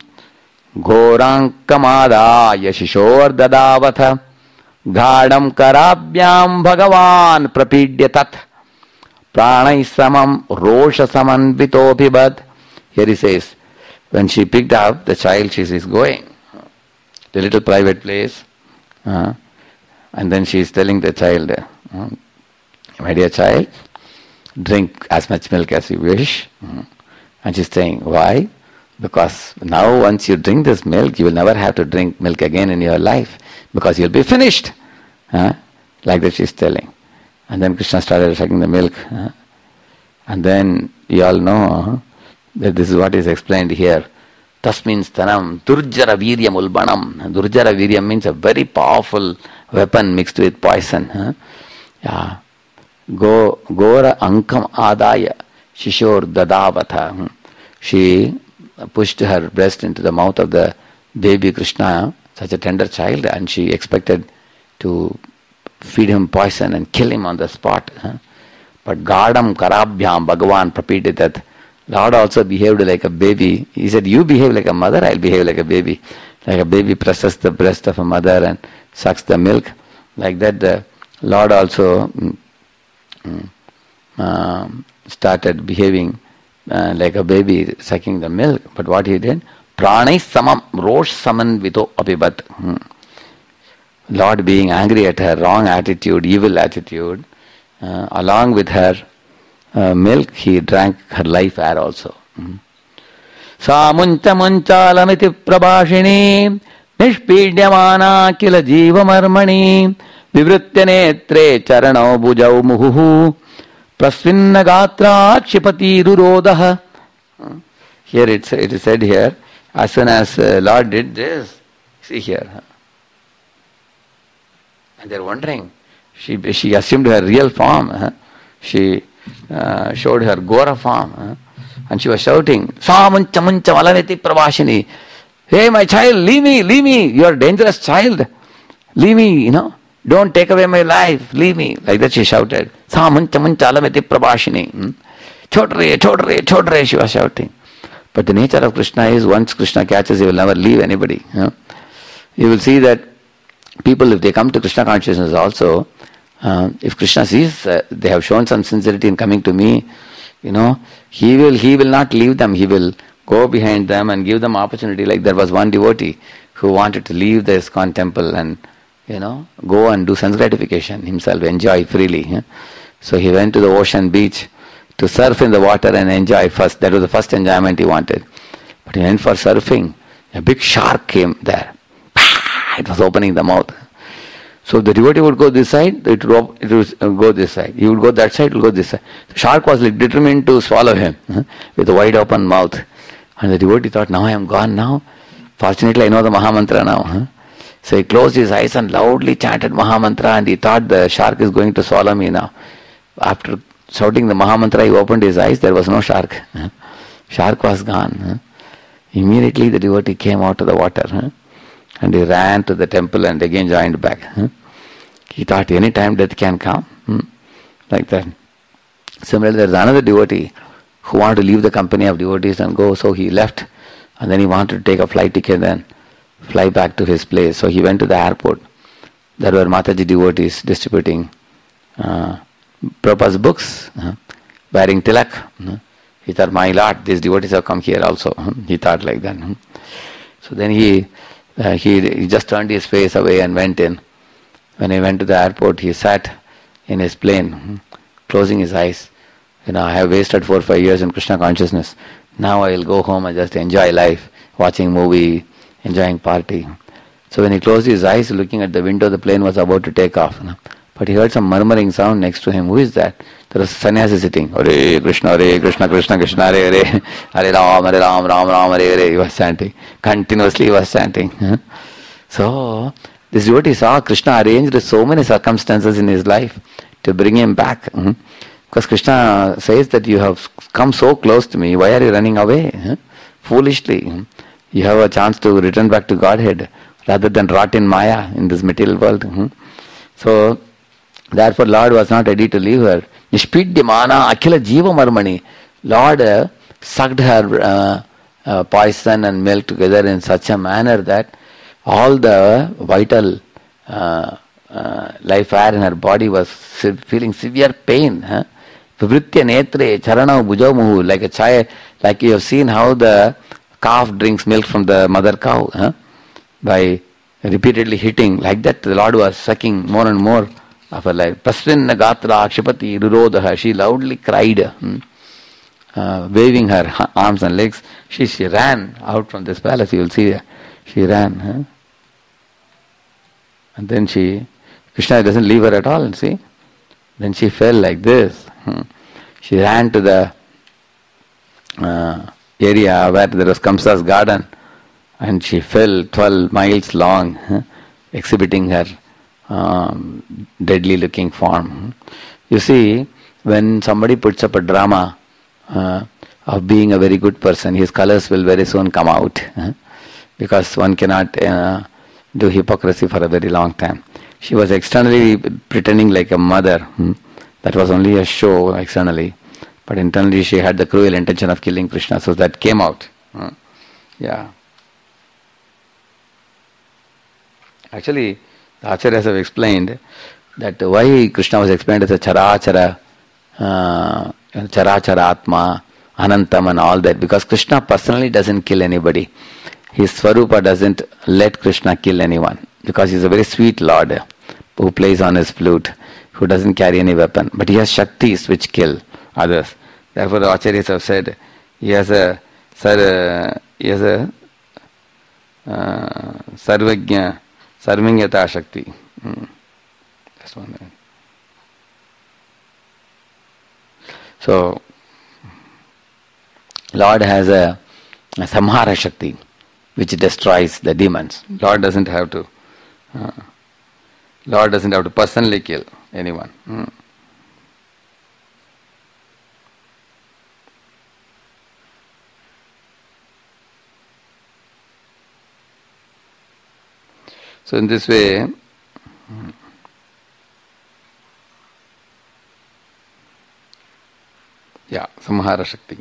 ghorankamadaya shishor dadavatha ghadam karabhyam bhagavan prapidya tat pranai samam rosha samanvitobhibad. Here he says, when she picked up the child, she is going to a little private place, uh, and then she is telling the child, uh, my dear child, drink as much milk as you wish. Uh, and she is saying, why? Because now once you drink this milk, you will never have to drink milk again in your life, because you will be finished. Uh, like that she is telling. And then Krishna started sucking the milk. Uh, and then you all know that this is what is explained here. Tasmin stanam durjara viryam ulbanam. Durjara viryam means a very powerful weapon mixed with poison. Huh? Yeah. Go gora ankam adaya shishor dadavatha. She pushed her breast into the mouth of the baby Krishna, such a tender child, and she expected to feed him poison and kill him on the spot. Huh? But Gadam Karabhyam Bhagavan Prapiditat. Lord also behaved like a baby. He said, you behave like a mother, I'll behave like a baby. Like a baby presses the breast of a mother and sucks the milk. Like that the Lord also mm, mm, uh, started behaving uh, like a baby sucking the milk. But what he did? Pranai samam rosh saman vito apibat. Hmm. Lord being angry at her wrong attitude, evil attitude, uh, along with her Uh, milk, he drank her life air also. Sa muncha munchalamiti prabhashini nishpidyamana kila jiva marmani vivritya netre charanau bujau muhuhu prasvinna gatra kshipati rurodaha. Here it's, it is said here, as soon as uh, Lord did this, see here. And they're wondering, she, she assumed her real form. Huh? She Uh, showed her Gora form, uh, and she was shouting, Sa muncha muncha malaniti prabhashini. Hey my child, leave me, leave me, you are a dangerous child. Leave me, you know, don't take away my life, leave me. Like that she shouted. Sa muncha muncha alamiti prabhashini. Chodre, chodre, chodre, she was shouting. But the nature of Krishna is, once Krishna catches, he will never leave anybody. You know? You will see that people, if they come to Krishna consciousness also, Uh, if Krishna sees uh, they have shown some sincerity in coming to me, you know, he will he will not leave them. He will go behind them and give them opportunity. Like there was one devotee who wanted to leave the ISKCON temple and, you know, go and do sense gratification himself, enjoy freely. Yeah? So he went to the ocean beach to surf in the water and enjoy first. That was the first enjoyment he wanted. But he went for surfing. A big shark came there. It was opening the mouth. So the devotee would go this side, it would, it would go this side. He would go that side, it would go this side. The shark was like determined to swallow him huh, with a wide open mouth. And the devotee thought, now I am gone now. Fortunately I know the Mahamantra now. Huh? So he closed his eyes and loudly chanted Mahamantra, and he thought the shark is going to swallow me now. After shouting the Mahamantra, he opened his eyes, there was no shark. Huh? Shark was gone. Huh? Immediately the devotee came out of the water. Huh? And he ran to the temple and again joined back. Huh? He thought any time death can come. Hmm? Like that. Similarly, there is another devotee who wanted to leave the company of devotees and go. So he left. And then he wanted to take a flight ticket and fly back to his place. So he went to the airport. There were Mataji devotees distributing uh, Prabhupada's books, uh, wearing tilak. Uh, he thought, my Lord, these devotees have come here also. Uh, he thought like that. Uh. So then he... Uh, he, he just turned his face away and went in. When he went to the airport, he sat in his plane, closing his eyes. You know, I have wasted four or five years in Krishna consciousness. Now I will go home and just enjoy life, watching movie, enjoying party. So when he closed his eyes, looking at the window, the plane was about to take off. You know. But he heard some murmuring sound next to him. Who is that? There was a sannyasi sitting. Hare Krishna, Hare Krishna, Krishna Krishna, Hare Hare, Hare Ram, Hare Ram, Ram Ram, Hare Hare. He was chanting. Continuously he was chanting. So this devotee saw Krishna arranged so many circumstances in his life to bring him back. Because Krishna says that you have come so close to me, why are you running away? Foolishly. You have a chance to return back to Godhead rather than rot in Maya in this material world. So, therefore Lord was not ready to leave her. Nishpidyamana Akhila Jiva Marmani. Lord uh, sucked her uh, uh, poison and milk together in such a manner that all the vital uh, uh, life air in her body was feeling severe pain. Huh? Vivritya netre charana bhujamuhu, like a child, like you have seen how the calf drinks milk from the mother cow, huh? By repeatedly hitting, like that the Lord was sucking more and more of her life. Prasrinna gatra akshipati rurodaha, she loudly cried, hmm? uh, waving her arms and legs. She, she ran out from this palace, you will see her. She ran. Huh? And then she, Krishna doesn't leave her at all, see. Then she fell like this. Hmm? She ran to the uh, area where there was Kamsa's garden, and she fell twelve miles long, huh? Exhibiting her um, deadly looking form. You see, when somebody puts up a drama uh, of being a very good person, his colors will very soon come out. Huh? Because one cannot uh, do hypocrisy for a very long time. She was externally pretending like a mother. Hmm? That was only a show externally. But internally she had the cruel intention of killing Krishna. So that came out. Hmm? Yeah. Actually, the Acharyas have explained that why Krishna was explained as a charachara, uh, charachara atma, anantam and all that. Because Krishna personally doesn't kill anybody. His Swarupa doesn't let Krishna kill anyone. Because he's a very sweet Lord who plays on his flute, who doesn't carry any weapon. But he has Shaktis which kill others. Therefore the Acharyas have said, he has a, sir, he has a uh, Sarvajna, Sarvanyata Shakti. Hmm. That's one thing. So, Lord has a, a Samhara Shakti which destroys the demons. Lord doesn't have to uh, Lord doesn't have to personally kill anyone. Hmm. So in this way, yeah, Samhara Shakti.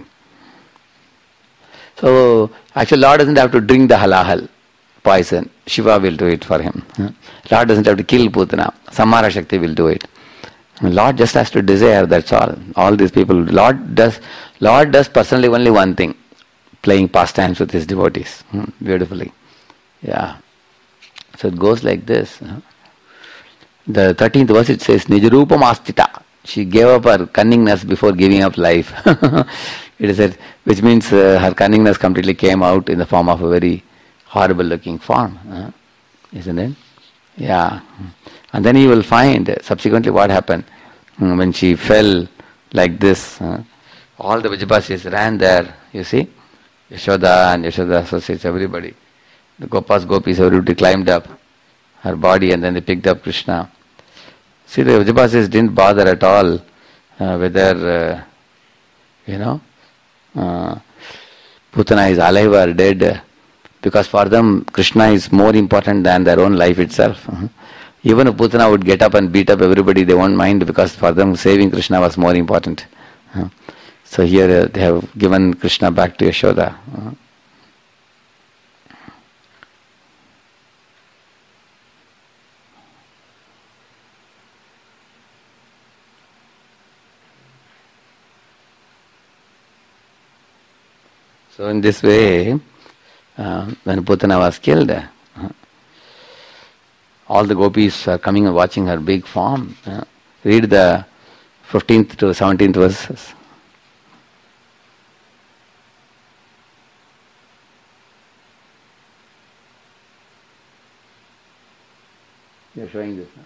So actually Lord doesn't have to drink the halahal poison. Shiva will do it for him. Lord doesn't have to kill Putana. Samhara Shakti will do it. Lord just has to desire, that's all. All these people, Lord does Lord does personally only one thing, playing pastimes with his devotees. Hmm, beautifully. Yeah. So it goes like this. The thirteenth verse it says, Nijarupam astita. She gave up her cunningness before giving up life. It is said, which means uh, her cunningness completely came out in the form of a very horrible looking form. Uh, isn't it? Yeah. And then you will find subsequently what happened. When she fell like this, uh, all the Vijaybasis ran there, you see. Yashoda and Yashoda associates, everybody. The Gopas, Gopis, everybody climbed up her body and then they picked up Krishna. See, the Vijaybasis didn't bother at all uh, whether, uh, you know, uh, Putana is alive or dead, because for them Krishna is more important than their own life itself. Uh-huh. Even if Putana would get up and beat up everybody, they won't mind, because for them saving Krishna was more important. Uh-huh. So here uh, they have given Krishna back to Yashoda. Uh-huh. So in this way, uh, when Putana was killed, uh, all the gopis are coming and watching her big form. Uh, Read the fifteenth to seventeenth verses. You are showing this, huh?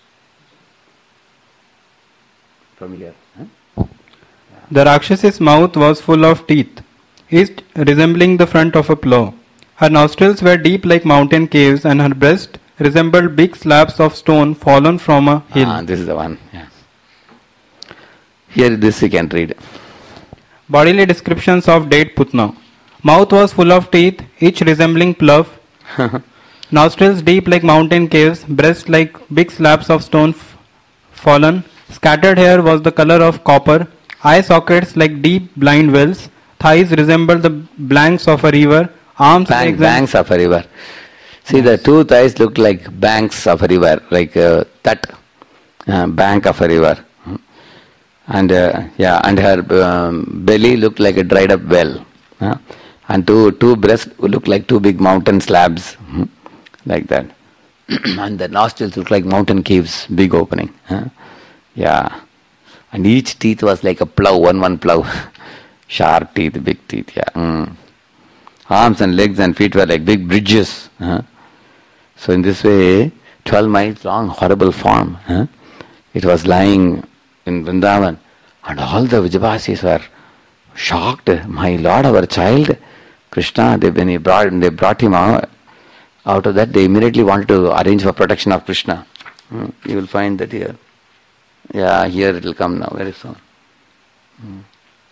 From here. Huh? The Rakshasi's mouth was full of teeth, each resembling the front of a plough. Her nostrils were deep like mountain caves, and her breast resembled big slabs of stone fallen from a hill. Ah, this is the one. Yeah. Here, this you can read. Bodily descriptions of dead Putna. Mouth was full of teeth, each resembling plough. Nostrils deep like mountain caves, breast like big slabs of stone f- fallen. Scattered hair was the color of copper. Eye sockets like deep blind wells. Thighs resembled the blanks of a river. Arms Bank, legs banks of a river. See, yes. The two thighs looked like banks of a river, like uh, that uh, bank of a river. And uh, yeah, and her um, belly looked like a dried up well. Uh, and two two breasts looked like two big mountain slabs, uh, like that. And the nostrils looked like mountain caves, big opening. Uh, yeah. And each teeth was like a plough, one one plough. Sharp teeth, big teeth, yeah. Mm. Arms and legs and feet were like big bridges. Uh. So in this way, twelve miles long, horrible form. Uh. It was lying in Vrindavan. And all the Vijavasis were shocked. My Lord, our child, Krishna, they, when he brought, they brought him out, out of that, they immediately wanted to arrange for protection of Krishna. Uh. You will find that here. Yeah, here it will come now, very soon. Hmm.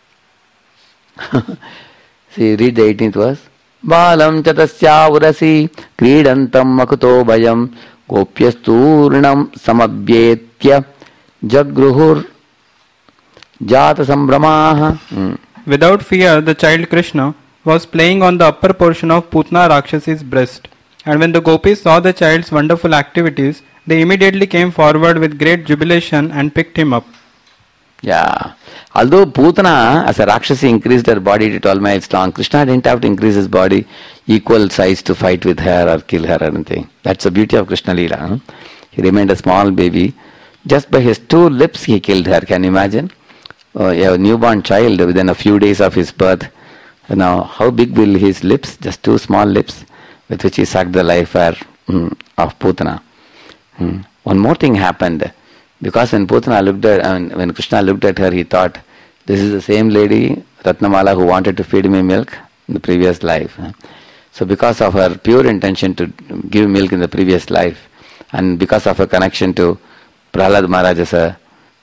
See, read the eighteenth verse. Balam chatasya urasi kridantam makuto bayam gopyasturnam samabhyetya jagruhur jata sambramaha. Hmm. Without fear, the child Krishna was playing on the upper portion of Putna Rakshasi's breast. And when the gopis saw the child's wonderful activities, they immediately came forward with great jubilation and picked him up. Yeah. Although Putana as a Rakshasi increased her body to twelve miles long, Krishna didn't have to increase his body equal size to fight with her or kill her or anything. That's the beauty of Krishna Leela. Huh? He remained a small baby. Just by his two lips he killed her. Can you imagine? Uh, a newborn child within a few days of his birth. Now, how big will his lips? Just two small lips with which he sucked the life air mm, of Putana. Mm. One more thing happened. Because when Putana looked at, I mean, when Krishna looked at her, he thought, this is the same lady, Ratnamala, who wanted to feed me milk in the previous life. So because of her pure intention to give milk in the previous life, and because of her connection to Prahlad Maharaj as a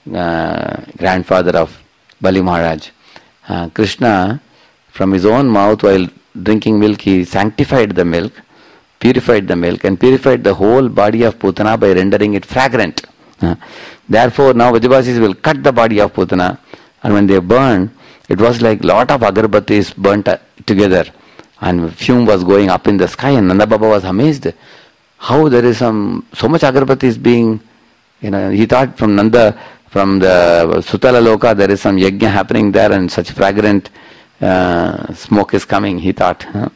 uh, grandfather of Bali Maharaj, uh, Krishna, from his own mouth while drinking milk, he sanctified the milk, purified the milk, and purified the whole body of Putana by rendering it fragrant. Uh, therefore, now Vijavasis will cut the body of Putana, and when they burn, it was like lot of agarbattis burnt together, and fume was going up in the sky, and Nanda Baba was amazed. How there is some so much agarbattis being, you know, he thought from Nanda, from the Sutala Loka, there is some yajna happening there, and such fragrant uh, smoke is coming, he thought. Huh?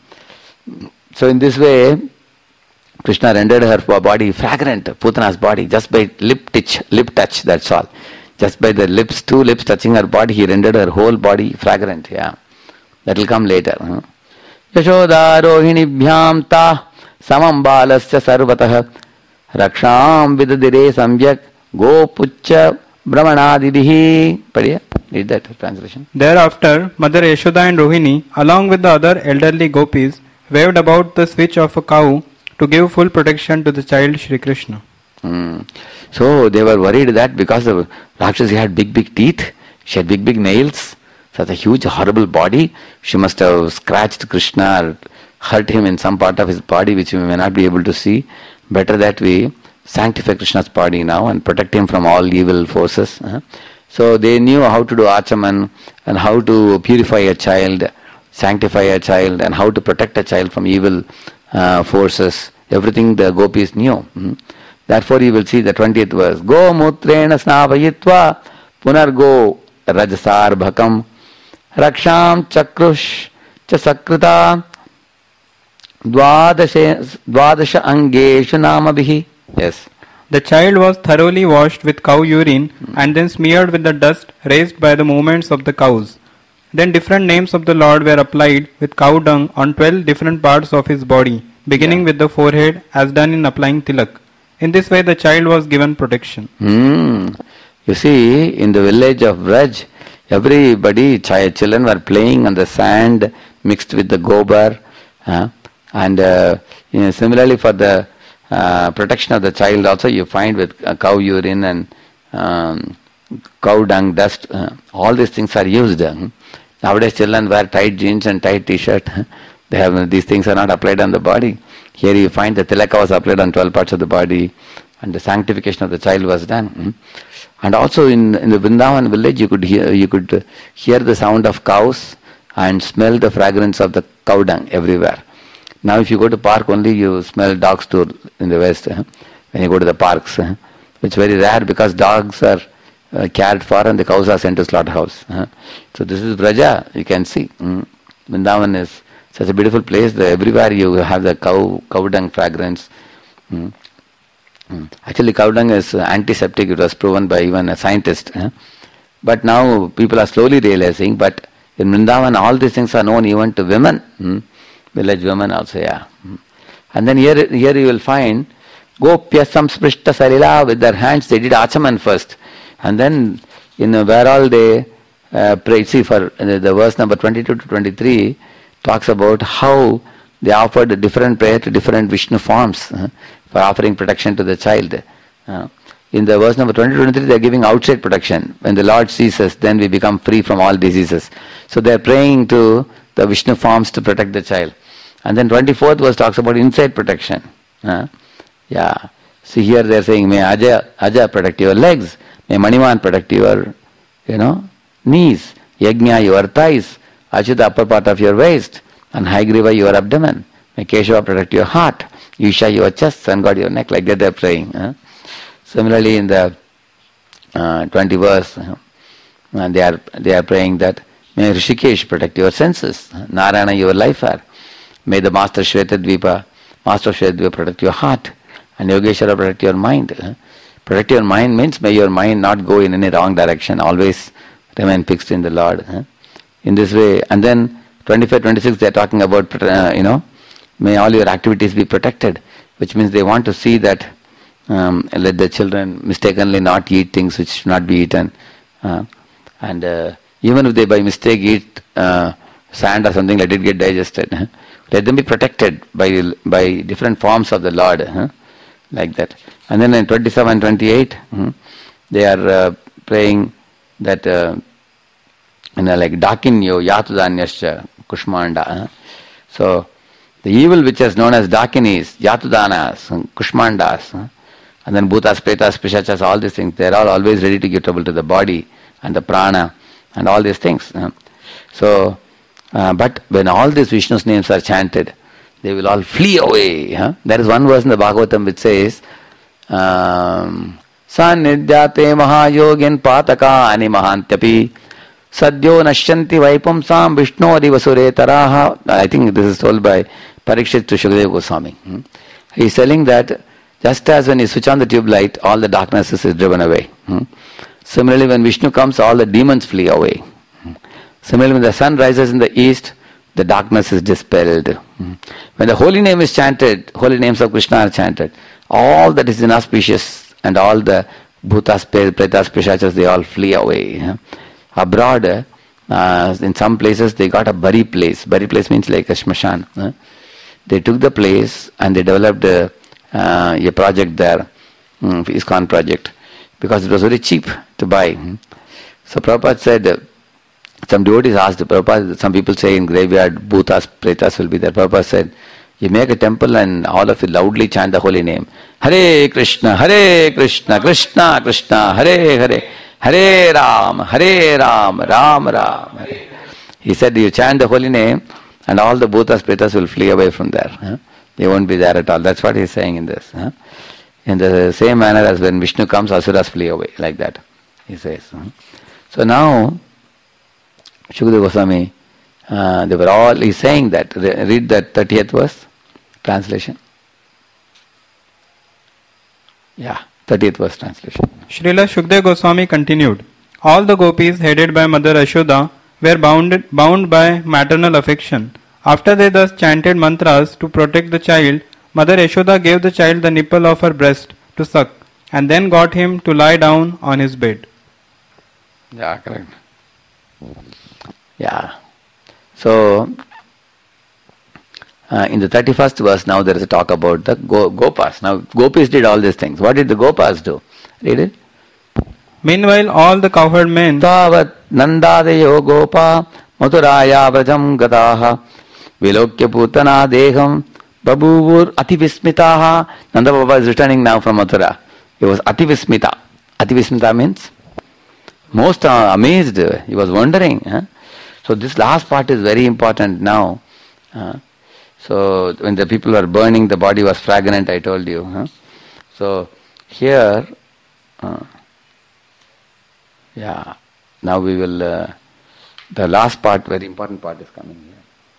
So in this way, Krishna rendered her body fragrant, Putana's body, just by lip touch, lip touch, that's all. Just by the lips, two lips touching her body, he rendered her whole body fragrant, yeah. That will come later. Huh? Yashoda rohinibhyam ta samam balasya sarvatah raksham vidadire samyak gopucha brahmanadidihi. Padiya, read that translation. Thereafter, Mother Yashoda and Rohini, along with the other elderly gopis, waved about the switch of a cow to give full protection to the child Shri Krishna. Mm. So they were worried that because the Rakshasi had big big teeth, she had big big nails, such a huge horrible body, she must have scratched Krishna or hurt him in some part of his body which we may not be able to see. Better that we sanctify Krishna's body now and protect him from all evil forces. Uh. So they knew how to do achaman and how to purify a child, sanctify a child, and how to protect a child from evil Uh, forces. Everything the gopis knew. Hmm. Therefore you will see the twentieth verse. Go mutrena snavayitva punargo rajasar bhakam raksham chakrush cha sakrita dvadasha dvadasha angeshu namabhihi. Yes. The child was thoroughly washed with cow urine mm. and then smeared with the dust raised by the movements of the cows. Then different names of the Lord were applied with cow dung on twelve different parts of his body, beginning yeah. with the forehead as done in applying tilak. In this way the child was given protection. Mm. You see, in the village of Braj, everybody, child, children were playing on the sand mixed with the gobar. Uh, and uh, you know, similarly for the uh, protection of the child also you find with uh, cow urine and um, cow dung, dust, uh, all these things are used. Uh, nowadays children wear tight jeans and tight t-shirt. They have these things are not applied on the body. Here you find the tilaka was applied on twelve parts of the body and the sanctification of the child was done. Mm. And also in, in the Vrindavan village you could hear you could uh, hear the sound of cows and smell the fragrance of the cow dung everywhere. Now if you go to park only you smell dog stool in the west. Uh, when you go to the parks. Uh, it's very rare because dogs are uh, cared for and the cows are sent to slaughterhouse. Uh, so this is Vraja, you can see. Mm. Vrindavan is such a beautiful place. The, everywhere you have the cow cow dung fragrance. Mm. Mm. Actually, cow dung is antiseptic. It was proven by even a scientist. Eh? But now people are slowly realizing. But in Vrindavan, all these things are known even to women, mm. village women also. Yeah. Mm. And then here, here you will find Gopya Samsprishta Salila with their hands. They did Achaman first, and then in uh, where all they uh, pray. See for uh, the verse number twenty-two to twenty-three. Talks about how they offered a different prayer to different Vishnu forms uh, for offering protection to the child. Uh, in the verse number twenty to twenty-three, they are giving outside protection. When the Lord sees us, then we become free from all diseases. So they are praying to the Vishnu forms to protect the child. And then twenty-fourth verse talks about inside protection. Uh, yeah. See here they are saying, may Aja, Aja protect your legs, may Maniman protect your, you know, knees, Yajna your thighs, Achyuta upper part of your waist, and Haigriva your abdomen. May Keshava protect your heart, Isha your chest, Sun God your neck. Like that they are praying. Huh? Similarly in the uh, twentieth verse, uh, they are they are praying that may Rishikesh protect your senses, Narayana your life air. May the Master Shvetadvipa, Master of Shvetadvipa protect your heart, and Yogeshwara protect your mind. Huh? Protect your mind means may your mind not go in any wrong direction, always remain fixed in the Lord. Huh? In this way, and then twenty-five, twenty-six they are talking about, uh, you know, may all your activities be protected, which means they want to see that um, let the children mistakenly not eat things which should not be eaten. Uh, and uh, even if they by mistake eat uh, sand or something, let it get digested. Huh? Let them be protected by by different forms of the Lord. Huh? Like that. And then in twenty-seven, twenty-eight, hmm, they are uh, praying that uh, you know, like Dakinyo, Yatudanyascha, Kushmanda. Huh? So, the evil witches known as Dakinis, Yatudanas, Kushmandas, huh? and then Bhutas, Pretas, Pishachas, all these things, they are all always ready to give trouble to the body and the prana and all these things. Huh? So, uh, but when all these Vishnu's names are chanted, they will all flee away. Huh? There is one verse in the Bhagavatam which says, um, Sannidhyate Mahayogin Patakani Mahantyapi Sadyo Nashyanti Vaipumsam Vishnori Vasure Taraha. I think this is told by Parikshit to Shukadeva Goswami. Hmm? He is telling that just as when you switch on the tube light, all the darkness is driven away. Hmm? Similarly, when Vishnu comes, all the demons flee away. Hmm? Similarly, when the sun rises in the east, the darkness is dispelled. Hmm? When the holy name is chanted, holy names of Krishna are chanted, all that is inauspicious and all the bhutas, pretas, pishachas, they all flee away. Hmm? Abroad, uh, in some places they got a bari place. Bari place means like a shmashan. Uh, they took the place and they developed a, uh, a project there, um, ISKCON project, because it was very cheap to buy. So Prabhupada said, uh, some devotees asked Prabhupada, some people say in graveyard, bhutas, pretas will be there. Prabhupada said, you make a temple and all of you loudly chant the holy name. Hare Krishna, Hare Krishna, Krishna Krishna, Hare Hare. Hare Ram, Hare Ram, Ram Ram. Hare. He said, you chant the holy name and all the bhutas, pretas will flee away from there. Huh? They won't be there at all. That's what he is saying in this. Huh? In the same manner as when Vishnu comes, asuras flee away. Like that, he says. Huh? So now, Shukadeva Goswami, uh, they were all, he's saying that. Read that thirtieth verse, translation. Yeah, thirtieth verse translation. Srila Shukdev Goswami continued, all the gopis headed by Mother Ashoda were bound, bound by maternal affection. After they thus chanted mantras to protect the child, Mother Ashoda gave the child the nipple of her breast to suck and then got him to lie down on his bed. Yeah, correct. Yeah. So, uh, in the thirty-first verse now there is a talk about the go- Gopas. Now, Gopis did all these things. What did the Gopas do? Read it. Meanwhile, all the cowherd men Tavat Nandadayo Gopa Mathuraya Vrajam Gataha Vilokya Putana Deham Babuvur Ativismitaha. Nanda Baba is returning now from Mathura. He was Ativismita. Ativismita means most uh, amazed. He was wondering. Huh? So this last part is very important now. Uh, so when the people were burning, the body was fragrant, I told you. Huh? So here, uh, yeah, now we will, uh, the last part, very important part is coming here.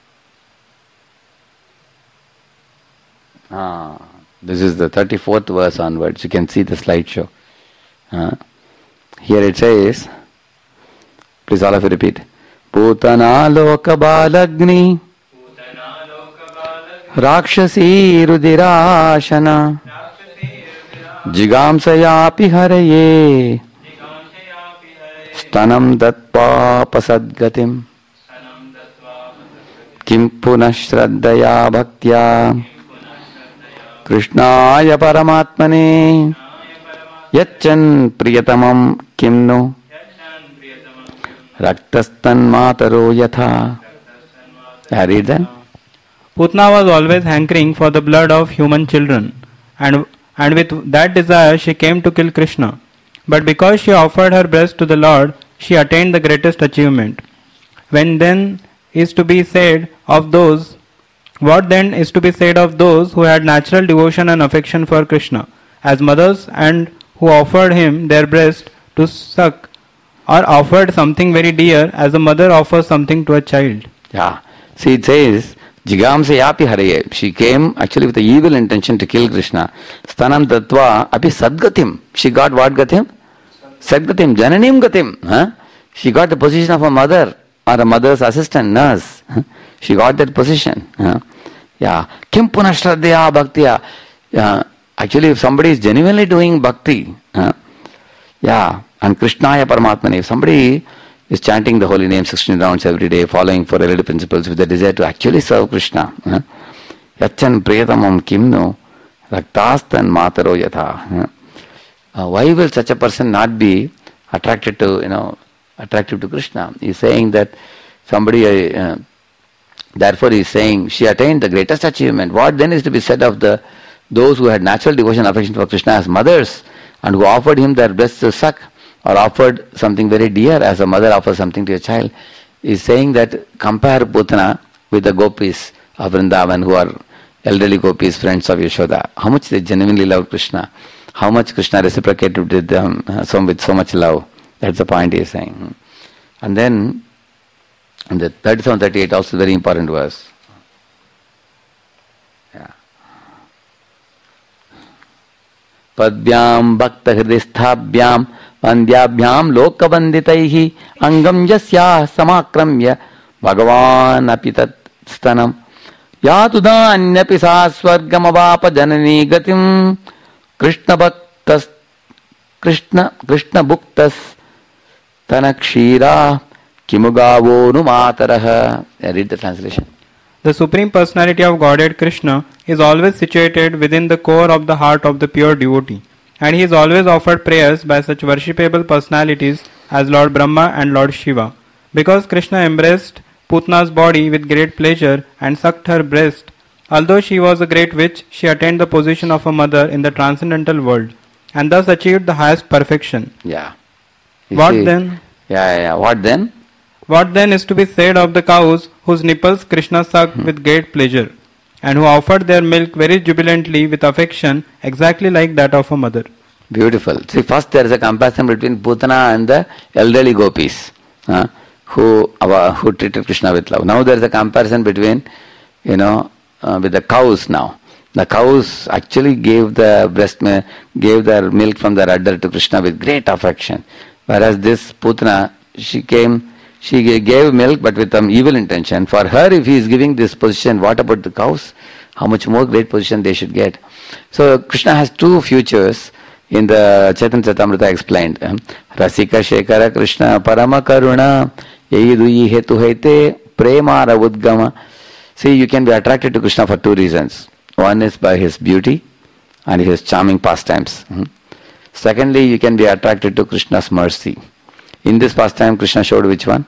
Ah, this is the thirty-fourth verse onwards. You can see the slideshow. Uh, here it says, please all of you repeat. Putana loka balagni Rakshasi rudirashana Jigamsayapi haraye Stanam datva pasadgatim Kim punah shraddaya bhaktya Krishnaya paramatmane Yachan priyatamam kimno Raktastan mataro yatha. I read that. Putna was always hankering for the blood of human children, and, and with that desire she came to kill Krishna. But because she offered her breast to the Lord, she attained the greatest achievement. When then is to be said of those, what then is to be said of those who had natural devotion and affection for Krishna, as mothers, and who offered him their breast to suck, or offered something very dear as a mother offers something to a child? Yeah. See, it says, Jigamsa yapi haraye. She came actually with the evil intention to kill Krishna. Stanam tatva api sadgatim. She got what gatim? Sadgatim. Jananim gatim. Huh? She got the position of a mother or a mother's assistant, nurse. She got that position. Huh? Yeah. Kim punah shraddhaya bhaktya. Yeah. Actually, if somebody is genuinely doing bhakti, huh? Yeah, and Krishnaya Paramatmane, if somebody is chanting the holy name sixteen rounds every day, following four related principles with the desire to actually serve Krishna, Yachan Priyatamam Kimno, Raktastan Mataro Yatha. Uh, why will such a person not be attracted to, you know, attractive to Krishna? He is saying that somebody, uh, therefore he is saying, she attained the greatest achievement. What then is to be said of the those who had natural devotion and affection for Krishna as mothers, and who offered him their breasts to suck, or offered something very dear as a mother offers something to a child? Is saying that compare Putana with the gopis of Vrindavan, who are elderly gopis, friends of Yashoda. How much they genuinely love Krishna. How much Krishna reciprocated with them uh, so, with so much love. That's the point he is saying. And then, in the thirty-seven thirty-eight, also very important verse. Padvyam bhakta hridisthabhyam Vandyabhyam lokavanditaihi Angam jasya samakramya Bhagavan apitat stanam Yatudhanyapi sasvargam avapa janani gatim Krishna bhaktas Krishna Krishna bhuktas Tanakshira Kimugavo numataraha. I read the translation. The Supreme Personality of Godhead Krishna is always situated within the core of the heart of the pure devotee, and he is always offered prayers by such worshipable personalities as Lord Brahma and Lord Shiva. Because Krishna embraced Putna's body with great pleasure and sucked her breast, although she was a great witch, she attained the position of a mother in the transcendental world, and thus achieved the highest perfection. Yeah. You what see, then? Yeah, yeah, yeah. What then? What then is to be said of the cows whose nipples Krishna sucked hmm. with great pleasure, and who offered their milk very jubilantly with affection, exactly like that of a mother? Beautiful. See, first there is a comparison between Putana and the elderly gopis, uh, who uh, who treated Krishna with love. Now there is a comparison between, you know, uh, with the cows now. The cows actually gave the breast milk, gave their milk from their udder to Krishna with great affection. Whereas this Putana, she came, she gave milk but with an evil intention. For her, if he is giving this position, what about the cows? How much more great position they should get. So Krishna has two futures in the Chaitanya Charitamrita explained. Rasika Shekara Krishna Parama Karuna Yeyiduyi Hetu Hete Premara Udgama. See, you can be attracted to Krishna for two reasons. One is by his beauty and his charming pastimes. Secondly, you can be attracted to Krishna's mercy. In this pastime, Krishna showed which one?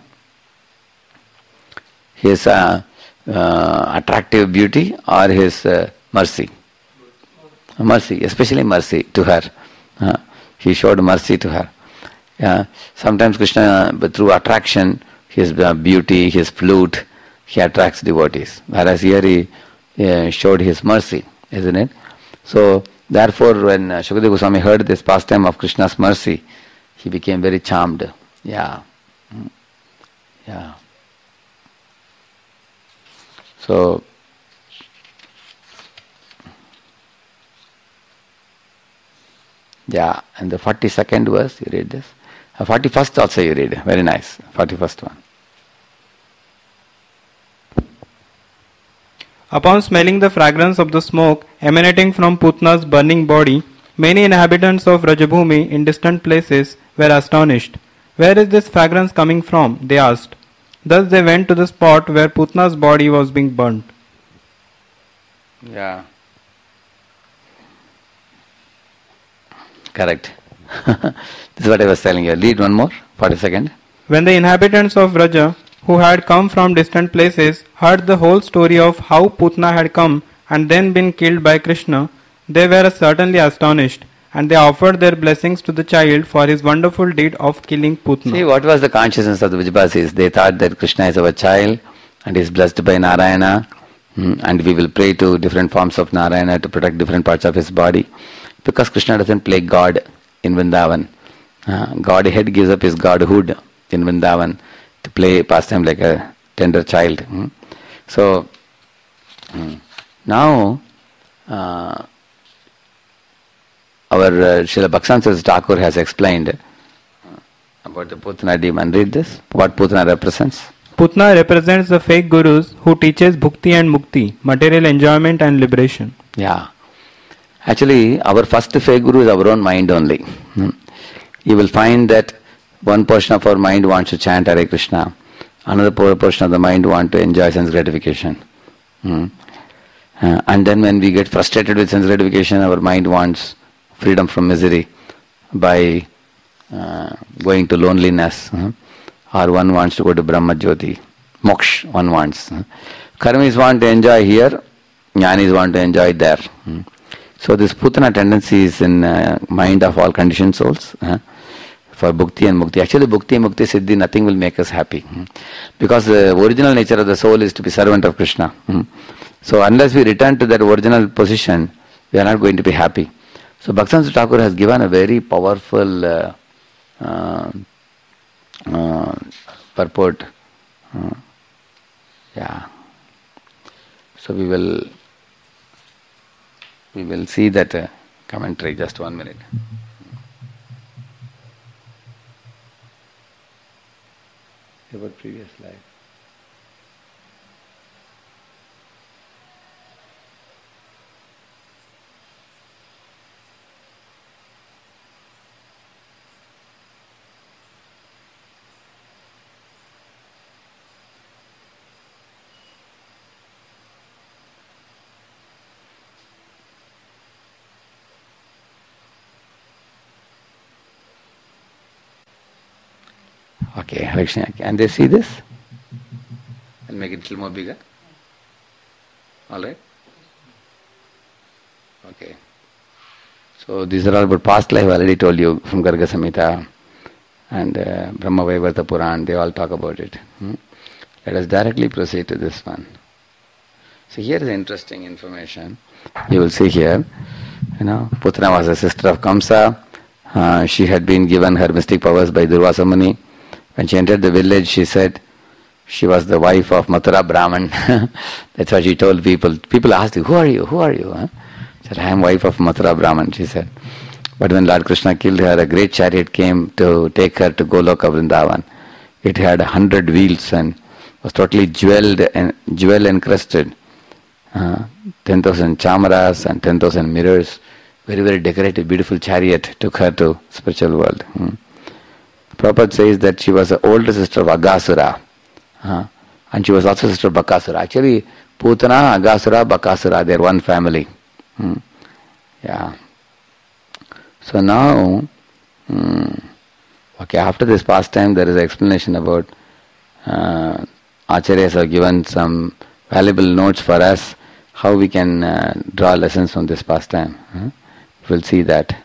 His uh, uh, attractive beauty or his uh, mercy? Mercy, especially mercy to her. Uh, he showed mercy to her. Uh, sometimes Krishna, but through attraction, his uh, beauty, his flute, he attracts devotees. Whereas here he uh, showed his mercy, isn't it? So, therefore, when uh, Shukadeva Goswami heard this pastime of Krishna's mercy, he became very charmed. Yeah. Mm. Yeah. So, yeah, and the forty-second verse, you read this. Uh, forty-first also you read. Very nice. forty-first one. Upon smelling the fragrance of the smoke emanating from Putna's burning body, many inhabitants of Rajabhumi in distant places were astonished. Where is this fragrance coming from? They asked. Thus they went to the spot where Putna's body was being burnt. Yeah. Correct. This is what I was telling you. Read one more, forty-second. When the inhabitants of Raja, who had come from distant places, heard the whole story of how Putna had come and then been killed by Krishna, they were certainly astonished, and they offered their blessings to the child for his wonderful deed of killing Putna. See, what was the consciousness of the Vijbasis? They thought that Krishna is our child and is blessed by Narayana, and we will pray to different forms of Narayana to protect different parts of his body. Because Krishna doesn't play God in Vrindavan. Uh, Godhead gives up his godhood in Vrindavan to play pastime like a tender child. Hmm? So, hmm. now uh, our uh, Srila Bhaktivinoda Thakur has explained about the Putana demon. Read this. What Putana represents? Putna represents the fake gurus who teaches bhukti and mukti, material enjoyment and liberation. Yeah. Actually, our first fake guru is our own mind only. Hmm. You will find that one portion of our mind wants to chant Hare Krishna, another portion of the mind wants to enjoy sense gratification. Hmm. Uh, and then when we get frustrated with sense gratification, our mind wants freedom from misery by uh, going to loneliness. Hmm. Or one wants to go to Brahma Jyoti. Moksha, one wants. Hmm. Karmis want to enjoy here, Jnanis want to enjoy there. Hmm. So this Putana tendency is in uh, mind of all conditioned souls uh, for Bhukti and Mukti. Actually Bhukti and Mukti Siddhi, nothing will make us happy. Hmm. Because the original nature of the soul is to be servant of Krishna. Hmm. So unless we return to that original position, we are not going to be happy. So Bhaktivinoda Thakur has given a very powerful uh, uh, uh, purport. Uh, yeah. So we will we will see that uh, commentary. Just one minute. About previous life. Okay, Lakshmi, can they see this? I'll make it a little more bigger. Alright? Okay. So these are all about past life, I already told you, from Garga Samhita and uh, Brahma Vaivarta Puran, they all talk about it. Hmm? Let us directly proceed to this one. So here is interesting information. You will see here, you know, Putana was a sister of Kamsa. Uh, she had been given her mystic powers by Durvasa Muni. When she entered the village, she said she was the wife of Mathura Brahman. That's what she told people. People asked her, who are you? Who are you? Huh? She said, I am wife of Mathura Brahman, she said. But when Lord Krishna killed her, a great chariot came to take her to Goloka Vrindavan. It had a hundred wheels and was totally jeweled and jewel encrusted. Uh, ten thousand chamaras and ten thousand mirrors. Very, very decorated, beautiful chariot took her to spiritual world. Hmm. Prabhupada says that she was the older sister of Agasura. Uh, and she was also sister of Bakasura. Actually, Putana, Agasura, Bakasura, they are one family. Hmm. Yeah. So now, hmm, okay, after this pastime, there is an explanation about uh, Acharyas have given some valuable notes for us how we can uh, draw lessons from this pastime. Huh? We'll see that.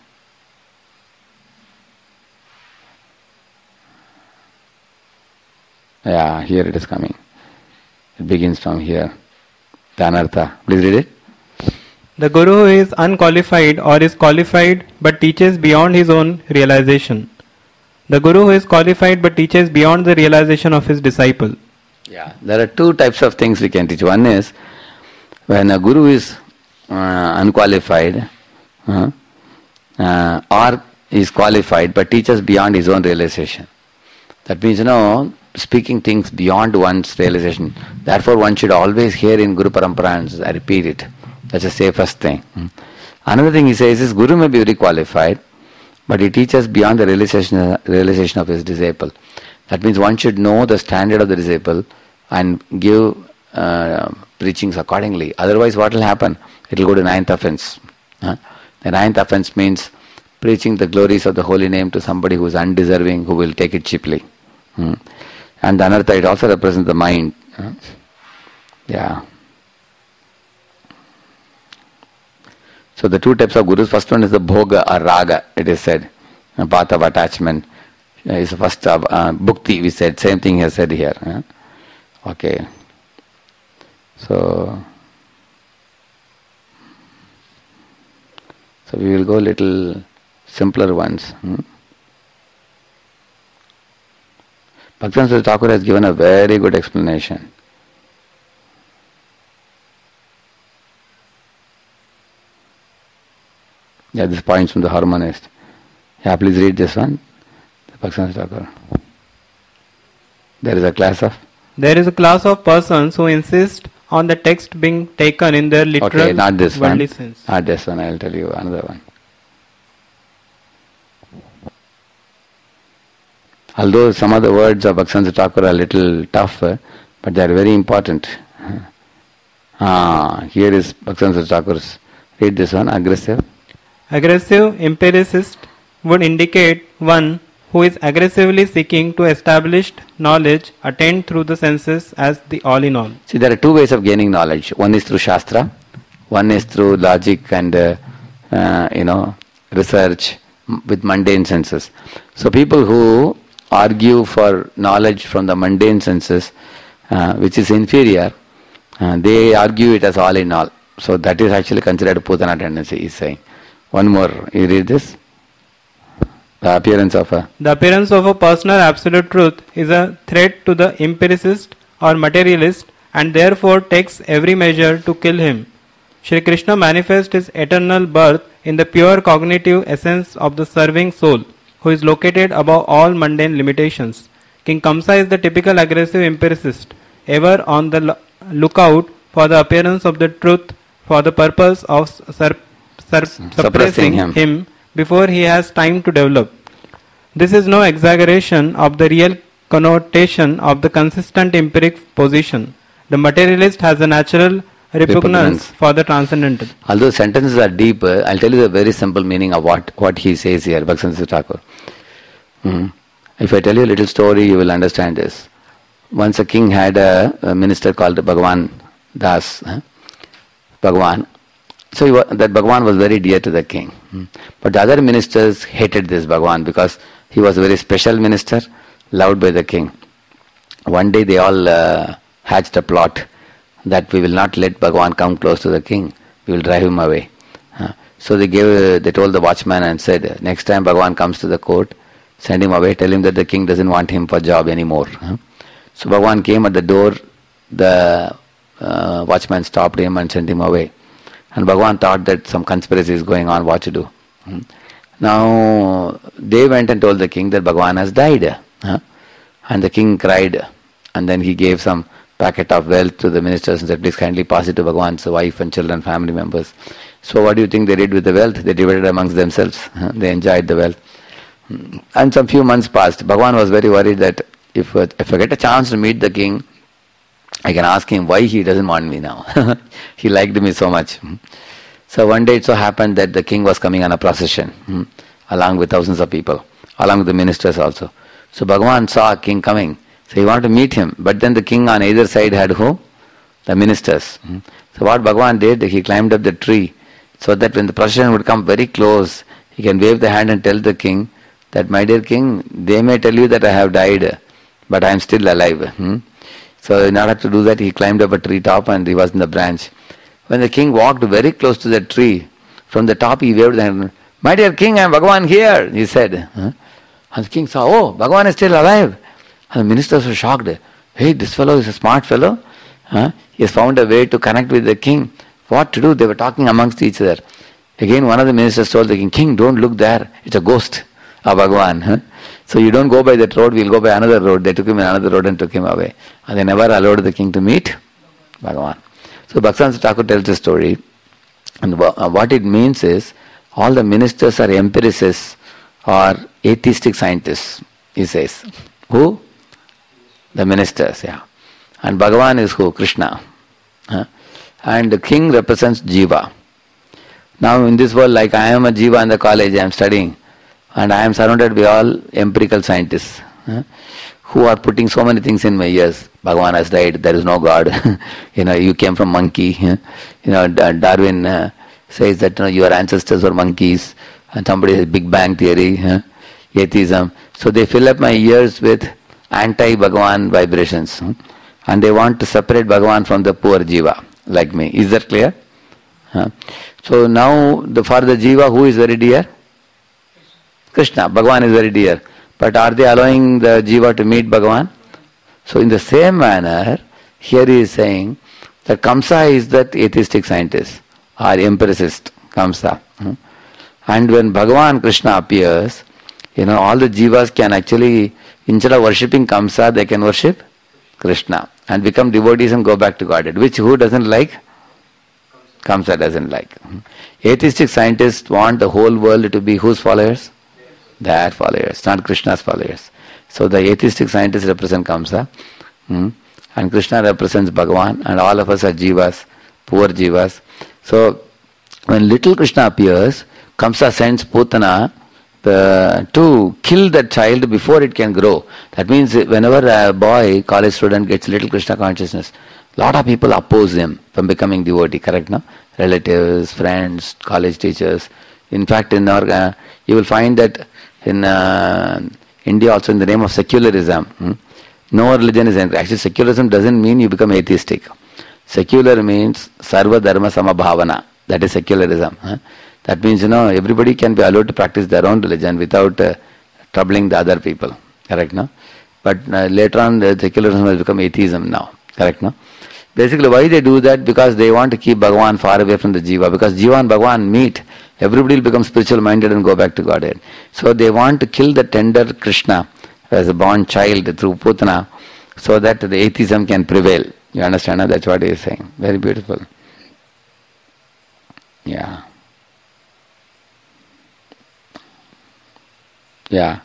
Yeah, here it is coming. It begins from here. The Anartha. Please read it. The Guru who is unqualified or is qualified but teaches beyond his own realization. The Guru who is qualified but teaches beyond the realization of his disciple. Yeah, there are two types of things we can teach. One is when a Guru is uh, unqualified uh, uh, or is qualified but teaches beyond his own realization. That means, you know, speaking things beyond one's realization. Therefore, one should always hear in Guru Parampara and I repeat it. That's the safest thing. Mm. Another thing he says is Guru may be very qualified, but he teaches beyond the realization, realization of his disciple. That means one should know the standard of the disciple and give uh, preachings accordingly. Otherwise, what will happen? It will go to ninth offense. Huh? The ninth offense means preaching the glories of the holy name to somebody who is undeserving, who will take it cheaply. Hmm. And the anartha, it also represents the mind. Huh? Yeah. So the two types of gurus, first one is the bhoga or raga, it is said. A path of attachment is the first of uh, bhukti, we said. Same thing he said here. Huh? Okay. So, so we will go little simpler ones. Hmm? Bhaktivinoda Thakur has given a very good explanation. Yeah, this points from the harmonist. Yeah, please read this one. Bhaktivinoda Thakur. There is a class of? There is a class of persons who insist on the text being taken in their literal okay, not this worldly one. sense. Not this one, I will tell you another one. Although some of the words of Bhaktivinoda Thakur are a little tough, but they are very important. Ah, here is Bhaktivinoda Thakur's. Read this one, aggressive. Aggressive empiricist would indicate one who is aggressively seeking to establish knowledge attained through the senses as the all-in-all. See, there are two ways of gaining knowledge. One is through Shastra, one is through logic and, uh, uh, you know, research with mundane senses. So people who argue for knowledge from the mundane senses, uh, which is inferior, uh, they argue it as all in all. So that is actually considered Putana tendency, he is saying. One more, you read this? The appearance of a... The appearance of a personal absolute truth is a threat to the empiricist or materialist and therefore takes every measure to kill him. Shri Krishna manifests his eternal birth in the pure cognitive essence of the serving soul, who is located above all mundane limitations. King Kamsa is the typical aggressive empiricist, ever on the lo- lookout for the appearance of the truth for the purpose of sur- sur- suppressing, suppressing him. him before he has time to develop. This is no exaggeration of the real connotation of the consistent empiric position. The materialist has a natural repugnance, repugnance. for the transcendental. Although sentences are deep, uh, I'll tell you the very simple meaning of what, what he says here, Bhaktivinoda Thakur. Mm-hmm. If I tell you a little story, you will understand this. Once a king had a, a minister called Bhagavan Das. Huh? Bhagavan. So he was, that Bhagavan was very dear to the king. Hmm. But the other ministers hated this Bhagavan because he was a very special minister, loved by the king. One day they all uh, hatched a plot that we will not let Bhagavan come close to the king. We will drive him away. Uh, so they gave, uh, they told the watchman and said, next time Bhagavan comes to the court, send him away, tell him that the king doesn't want him for job anymore. Uh. So Bhagavan came at the door, the uh, watchman stopped him and sent him away. And Bhagavan thought that some conspiracy is going on, what to do. Hmm. Now, they went and told the king that Bhagavan has died. Huh? And the king cried. And then he gave some packet of wealth to the ministers and said, please kindly pass it to Bhagavan's wife and children, family members. So what do you think they did with the wealth? They divided amongst themselves. Huh? They enjoyed the wealth. Hmm. And some few months passed. Bhagavan was very worried that if, uh, if I get a chance to meet the king, I can ask him why he doesn't want me now. He liked me so much. Hmm. So one day it so happened that the king was coming on a procession, hmm, along with thousands of people, along with the ministers also. So Bhagavan saw a king coming. So he wanted to meet him. But then the king on either side had who? The ministers. Hmm. So what Bhagavan did, he climbed up the tree so that when the procession would come very close, he can wave the hand and tell the king that, my dear king, they may tell you that I have died, but I am still alive. Hmm. So in order to do that, he climbed up a tree top and he was in the branch. When the king walked very close to the tree, from the top he waved the hand, my dear king, I am Bhagavan here, he said. Huh? And the king saw, oh, Bhagavan is still alive. And the ministers were shocked. Hey, this fellow is a smart fellow. Huh? He has found a way to connect with the king. What to do? They were talking amongst each other. Again, one of the ministers told the king, king, don't look there. It's a ghost of Bhagavan. Huh? So you don't go by that road, we'll go by another road. They took him in another road and took him away. And they never allowed the king to meet Bhagavan. So Bhaktivedanta Thakur tells the story, and what it means is, all the ministers are empiricists or atheistic scientists, he says. Who? The ministers, yeah. And Bhagavan is who? Krishna. Huh? And the king represents Jiva. Now in this world, like I am a Jiva in the college, I am studying, and I am surrounded by all empirical scientists, huh, who are putting so many things in my ears. Bhagavan has died, there is no God. You know, you came from monkey. Huh? You know, Darwin uh, says that, you know, your ancestors were monkeys, and somebody has Big Bang theory, huh? Atheism. So they fill up my ears with anti-Bhagavan vibrations, huh? And they want to separate Bhagavan from the poor Jiva, like me. Is that clear? Huh? So now, the, for the Jiva, who is very dear? Krishna. Bhagavan is very dear. But are they allowing the Jiva to meet Bhagavan? So in the same manner, here he is saying that Kamsa is that atheistic scientist or empiricist, Kamsa. Hmm? And when Bhagavan Krishna appears, you know, all the Jivas can actually, instead of worshipping Kamsa, they can worship Krishna and become devotees and go back to Godhead. Which who doesn't like? Kamsa doesn't like. Hmm? Atheistic scientists want the whole world to be whose followers? Their followers, not Krishna's followers. So the atheistic scientists represent Kamsa, hmm? and Krishna represents Bhagavan, and all of us are Jivas, poor Jivas. So when little Krishna appears, Kamsa sends Putana the, to kill that child before it can grow. That means whenever a boy, college student gets little Krishna consciousness, lot of people oppose him from becoming devotee, correct, no? Relatives, friends, college teachers. In fact, in our, uh, you will find that in uh, India also, in the name of secularism, hmm, no religion is entering. Actually, secularism doesn't mean you become atheistic. Secular means sarva dharma samabhavana. That is secularism. Huh? That means, you know, everybody can be allowed to practice their own religion without uh, troubling the other people. Correct, no? But uh, later on, the secularism has become atheism now. Correct, no? Basically, why they do that? Because they want to keep Bhagavan far away from the Jiva. Because Jiva and Bhagavan meet, everybody will become spiritual minded and go back to Godhead. So they want to kill the tender Krishna as a born child through Putana, so that the atheism can prevail. You understand? That's what he is saying. Very beautiful. Yeah. Yeah.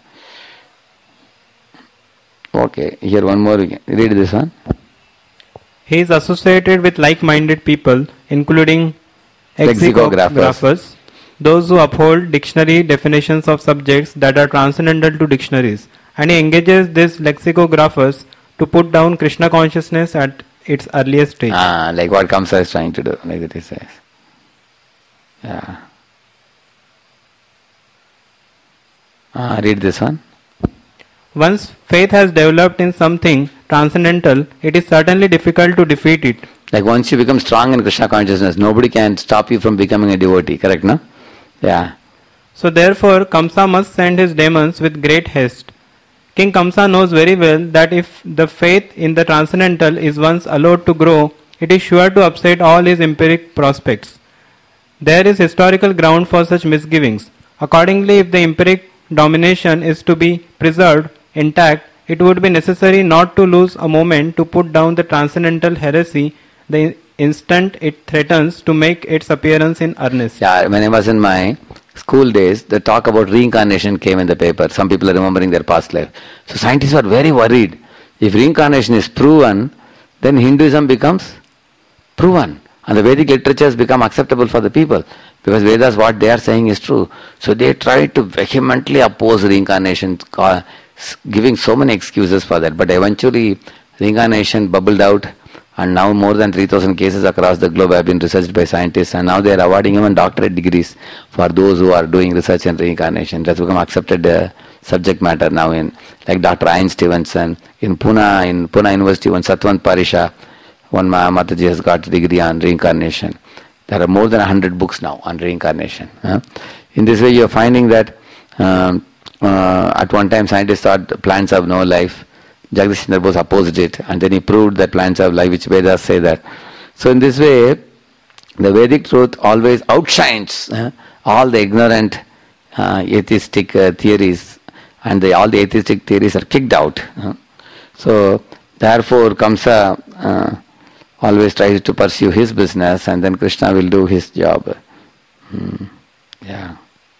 Okay, here one more. Read this one. He is associated with like-minded people, including lexicographers, those who uphold dictionary definitions of subjects that are transcendental to dictionaries, and he engages these lexicographers to put down Krishna consciousness at its earliest stage. Ah, like what Kamsa is trying to do, like that he says. Yeah. Ah, read this one. Once faith has developed in something transcendental, it is certainly difficult to defeat it. Like once you become strong in Krishna consciousness, nobody can stop you from becoming a devotee, correct, no? Yeah. So therefore, Kamsa must send his demons with great haste. King Kamsa knows very well that if the faith in the transcendental is once allowed to grow, it is sure to upset all his empiric prospects. There is historical ground for such misgivings. Accordingly, if the empiric domination is to be preserved intact, it would be necessary not to lose a moment to put down the transcendental heresy the instant it threatens to make its appearance in earnest. Yeah, when I was in my school days, the talk about reincarnation came in the paper. Some people are remembering their past life. So scientists were very worried. If reincarnation is proven, then Hinduism becomes proven. And the Vedic literature has become acceptable for the people. Because Vedas, what they are saying is true. So they tried to vehemently oppose reincarnation, giving so many excuses for that. But eventually, reincarnation bubbled out. And now more than three thousand cases across the globe have been researched by scientists, and now they are awarding even doctorate degrees for those who are doing research in reincarnation. That's become accepted uh, subject matter now in, like Doctor Ian Stevenson, in Pune, in Pune University, one Satwant Parisha, one Mataji has got a degree on reincarnation. There are more than one hundred books now on reincarnation. Huh? In this way you are finding that um, uh, at one time scientists thought plants have no life. Jagdish Chandra Bose opposed it, and then he proved that plants have life, which Vedas say that. So in this way, the Vedic truth always outshines uh, all the ignorant uh, atheistic uh, theories, and the, all the atheistic theories are kicked out. Uh. So therefore Kamsa uh, always tries to pursue his business, and then Krishna will do his job. Hmm. Yeah.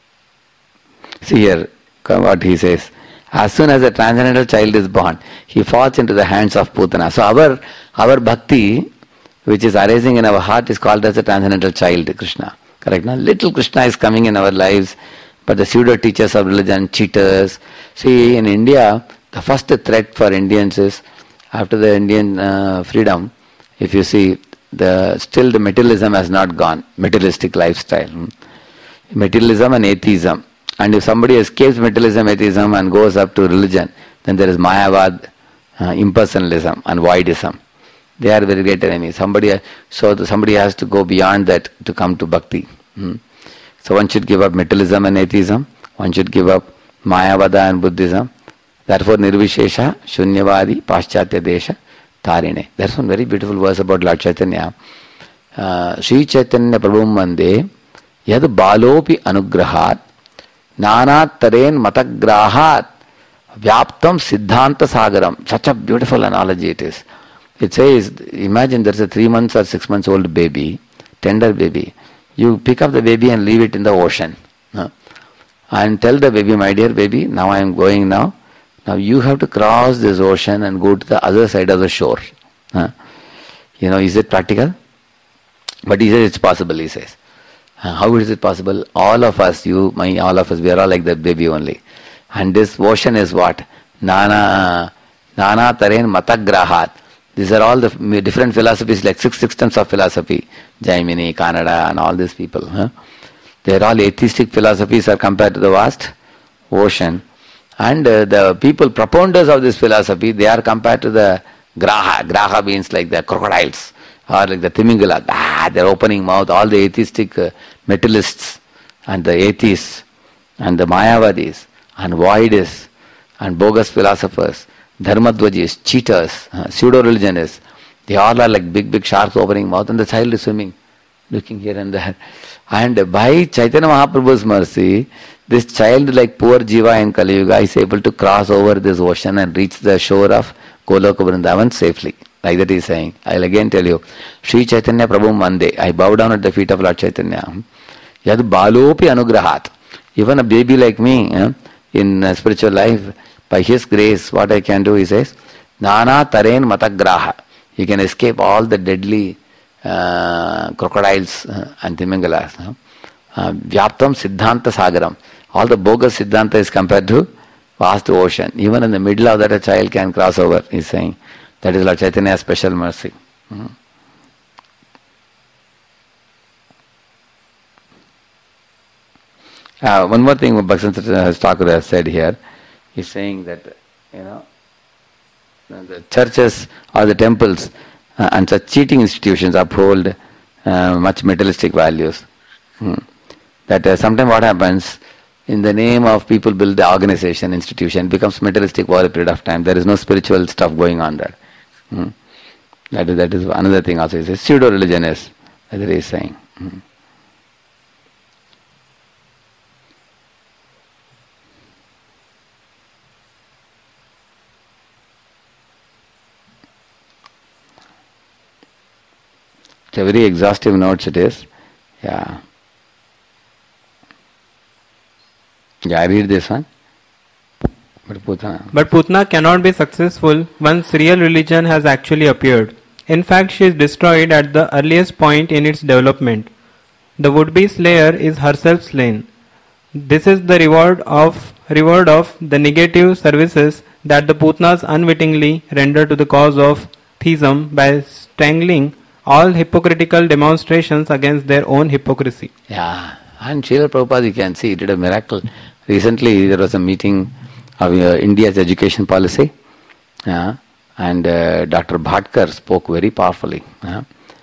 See here what he says. As soon as a transcendental child is born, he falls into the hands of Putana. So our our bhakti, which is arising in our heart, is called as a transcendental child, Krishna. Correct? Now, little Krishna is coming in our lives, but the pseudo teachers of religion, cheaters. See, in India, the first threat for Indians is, after the Indian uh, freedom, if you see, the still the materialism has not gone, materialistic lifestyle. Hmm? Materialism and atheism. And if somebody escapes materialism, atheism and goes up to religion, then there is Mayavad, uh, impersonalism and voidism. They are very great enemies. Somebody, so the, somebody has to go beyond that to come to bhakti. Hmm. So one should give up materialism and atheism. One should give up Mayavada and Buddhism. Therefore, Nirvishesha, Shunyavadi, Paschatya Desha, Tarine. There's one very beautiful verse about Lord Chaitanya. Uh, Sri Chaitanya Prabhum Mande, Yad Balopi Anugrahat, Nanat Taren Matagrahat Vyaptam Siddhanta Sagaram. Such a beautiful analogy it is. It says, imagine there's a three months or six months old baby, tender baby. You pick up the baby and leave it in the ocean. Huh? And tell the baby, my dear baby, now I am going now. Now you have to cross this ocean and go to the other side of the shore. Huh? You know, is it practical? But he says it's possible, he says. How is it possible? All of us, you, my, all of us, we are all like the baby only. And this ocean is what? Nana, Nana Taren Matagrahat. These are all the different philosophies, like six systems of philosophy. Jaimini, Kannada, and all these people. Huh? They are all atheistic philosophies are compared to the vast ocean. And uh, the people, propounders of this philosophy, they are compared to the Graha. Graha means like the crocodiles. Or like the Timingala, ah, their opening mouth, all the atheistic uh, materialists and the atheists and the Mayavadis and voidists and bogus philosophers, Dharmadvajis, cheaters, uh, pseudo-religionists, they all are like big, big sharks opening mouth, and the child is swimming, looking here and there. And by Chaitanya Mahaprabhu's mercy, this child, like poor Jiva in Kali Yuga, is able to cross over this ocean and reach the shore of Goloka Vrindavan safely. Like that he is saying. I'll again tell you. Sri Chaitanya Prabhu Mande. I bow down at the feet of Lord Chaitanya. Yad balopi anugrahat. Even a baby like me, eh, in uh, spiritual life, by his grace, what I can do, he says, Nana taren matagraha. You can escape all the deadly uh, crocodiles uh, and timingalas. Uh, Vyaptam Siddhanta Sagaram. All the bogus Siddhanta is compared to vast ocean. Even in the middle of that, a child can cross over, he is saying. That is Lord Chaitanya's special mercy. Mm-hmm. Uh, one more thing Bhaktivinoda Thakur has said here. He is saying that, you know, the churches or the temples uh, and such cheating institutions uphold uh, much materialistic values. Hmm. That uh, sometimes what happens, in the name of people build the organization, institution, becomes materialistic over a period of time. There is no spiritual stuff going on there. Hmm. That is that is another thing also. He says pseudo-religion is, that he is saying. Hmm. It's a very exhaustive notes it is. Yeah. Yeah, I read this one. But Putana. But Putana cannot be successful once real religion has actually appeared. In fact, she is destroyed at the earliest point in its development. The would-be slayer is herself slain. This is the reward of reward of the negative services that the Putanas unwittingly render to the cause of theism by strangling all hypocritical demonstrations against their own hypocrisy. Yeah, and Srila Prabhupada, you can see, he did a miracle. Recently, there was a meeting of uh, India's education policy, yeah, and uh, Doctor Bhatkar spoke very powerfully. Yeah.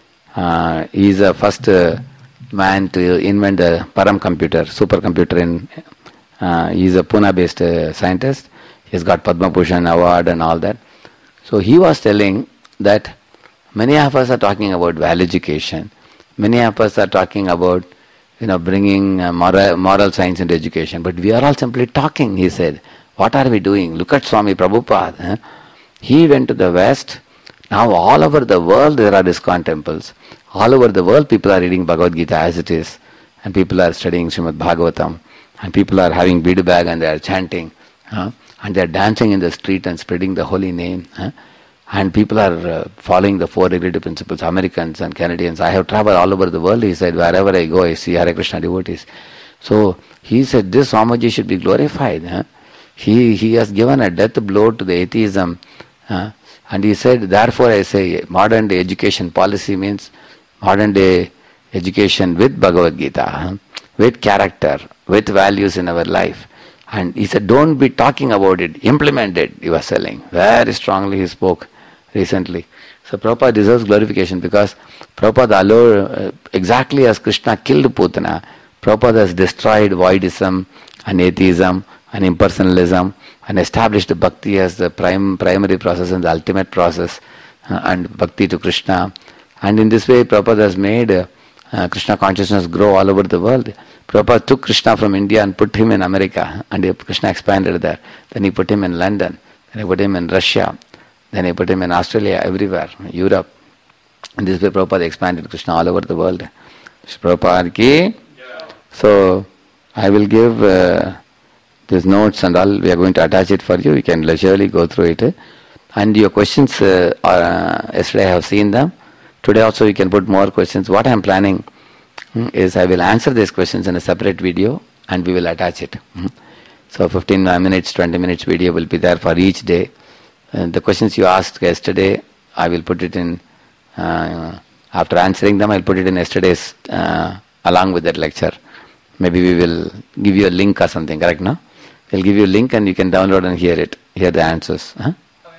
Uh, he is the first uh, man to invent the Param computer, supercomputer. In uh, he is a Pune-based uh, scientist. He has got Padma Bhushan award and all that. So he was telling that many of us are talking about value education. Many of us are talking about, you know, bringing uh, moral, moral science into education. But we are all simply talking, he said. What are we doing? Look at Swami Prabhupada. Eh? He went to the West. Now all over the world there are ISKCON temples. All over the world people are reading Bhagavad Gita as it is. And people are studying Srimad Bhagavatam. And people are having bead bag and they are chanting. Huh? And they are dancing in the street and spreading the holy name. Huh? And people are uh, following the four regulative principles, Americans and Canadians. I have traveled all over the world, he said. Wherever I go, I see Hare Krishna devotees. So he said, this Swamiji should be glorified. Huh? He he has given a death blow to the atheism. Huh? And he said, therefore I say, modern day education policy means modern day education with Bhagavad Gita, huh? with character, with values in our life. And he said, don't be talking about it, implement it, he was telling. Very strongly he spoke recently. So Prabhupada deserves glorification because Prabhupada allowed, uh, exactly as Krishna killed Putana, Prabhupada has destroyed voidism and atheism and impersonalism and established bhakti as the prime, primary process and the ultimate process, uh, and bhakti to Krishna. And in this way Prabhupada has made uh, uh, Krishna consciousness grow all over the world. Prabhupada took Krishna from India and put him in America, and Krishna expanded there. Then he put him in London, then he put him in Russia, then he put him in Australia, everywhere, Europe. In this way Prabhupada expanded Krishna all over the world. Prabhupada ki. So I will give uh, these notes and all, we are going to attach it for you. You can leisurely go through it. And your questions, uh, are, uh, yesterday I have seen them. Today also you can put more questions. What I am planning is I will answer these questions in a separate video and we will attach it. So fifteen minutes, twenty minutes video will be there for each day. And the questions you asked yesterday, I will put it in, uh, after answering them, I will put it in yesterday's, uh, along with that lecture. Maybe we will give you a link or something, correct, no? We'll give you a link and you can download and hear it, hear the answers. Huh?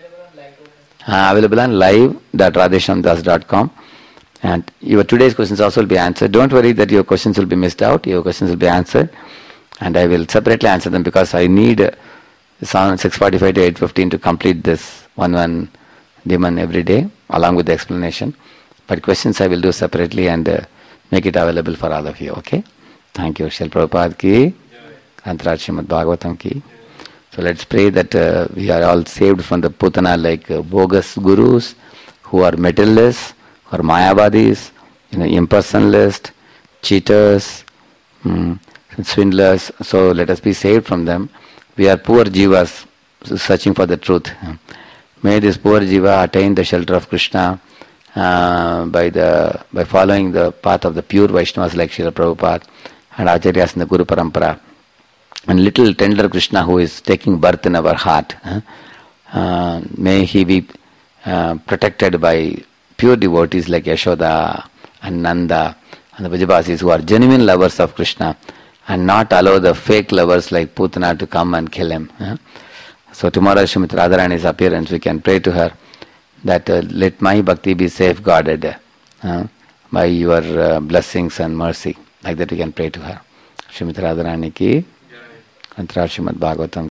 Uh, available on live dot radheshamdas dot com. And your today's questions also will be answered. Don't worry that your questions will be missed out. Your questions will be answered. And I will separately answer them because I need uh, six forty-five to eight fifteen to complete this one one demon every day along with the explanation. But questions I will do separately and uh, make it available for all of you. Okay? Thank you. Srila Prabhupada ki. Antara Srimad Bhagavatam ki. So let's pray that uh, we are all saved from the Putana like uh, bogus gurus who are materialists, or Mayavadis, you know, impersonalists, cheaters, um, swindlers. So let us be saved from them. We are poor jivas searching for the truth. May this poor jiva attain the shelter of Krishna uh, by the by following the path of the pure Vaishnavas like Srila Prabhupada and Acharyas in the Guru Parampara. And little tender Krishna who is taking birth in our heart, uh, may he be uh, protected by pure devotees like Yashoda and Nanda and the Vrajabasis who are genuine lovers of Krishna and not allow the fake lovers like Putana to come and kill him. Uh. So tomorrow Srimati Radharani's appearance, we can pray to her that uh, let my bhakti be safeguarded uh, by your uh, blessings and mercy. Like that we can pray to her. Srimati Radharani ki. Antara Srimad Bhagavatam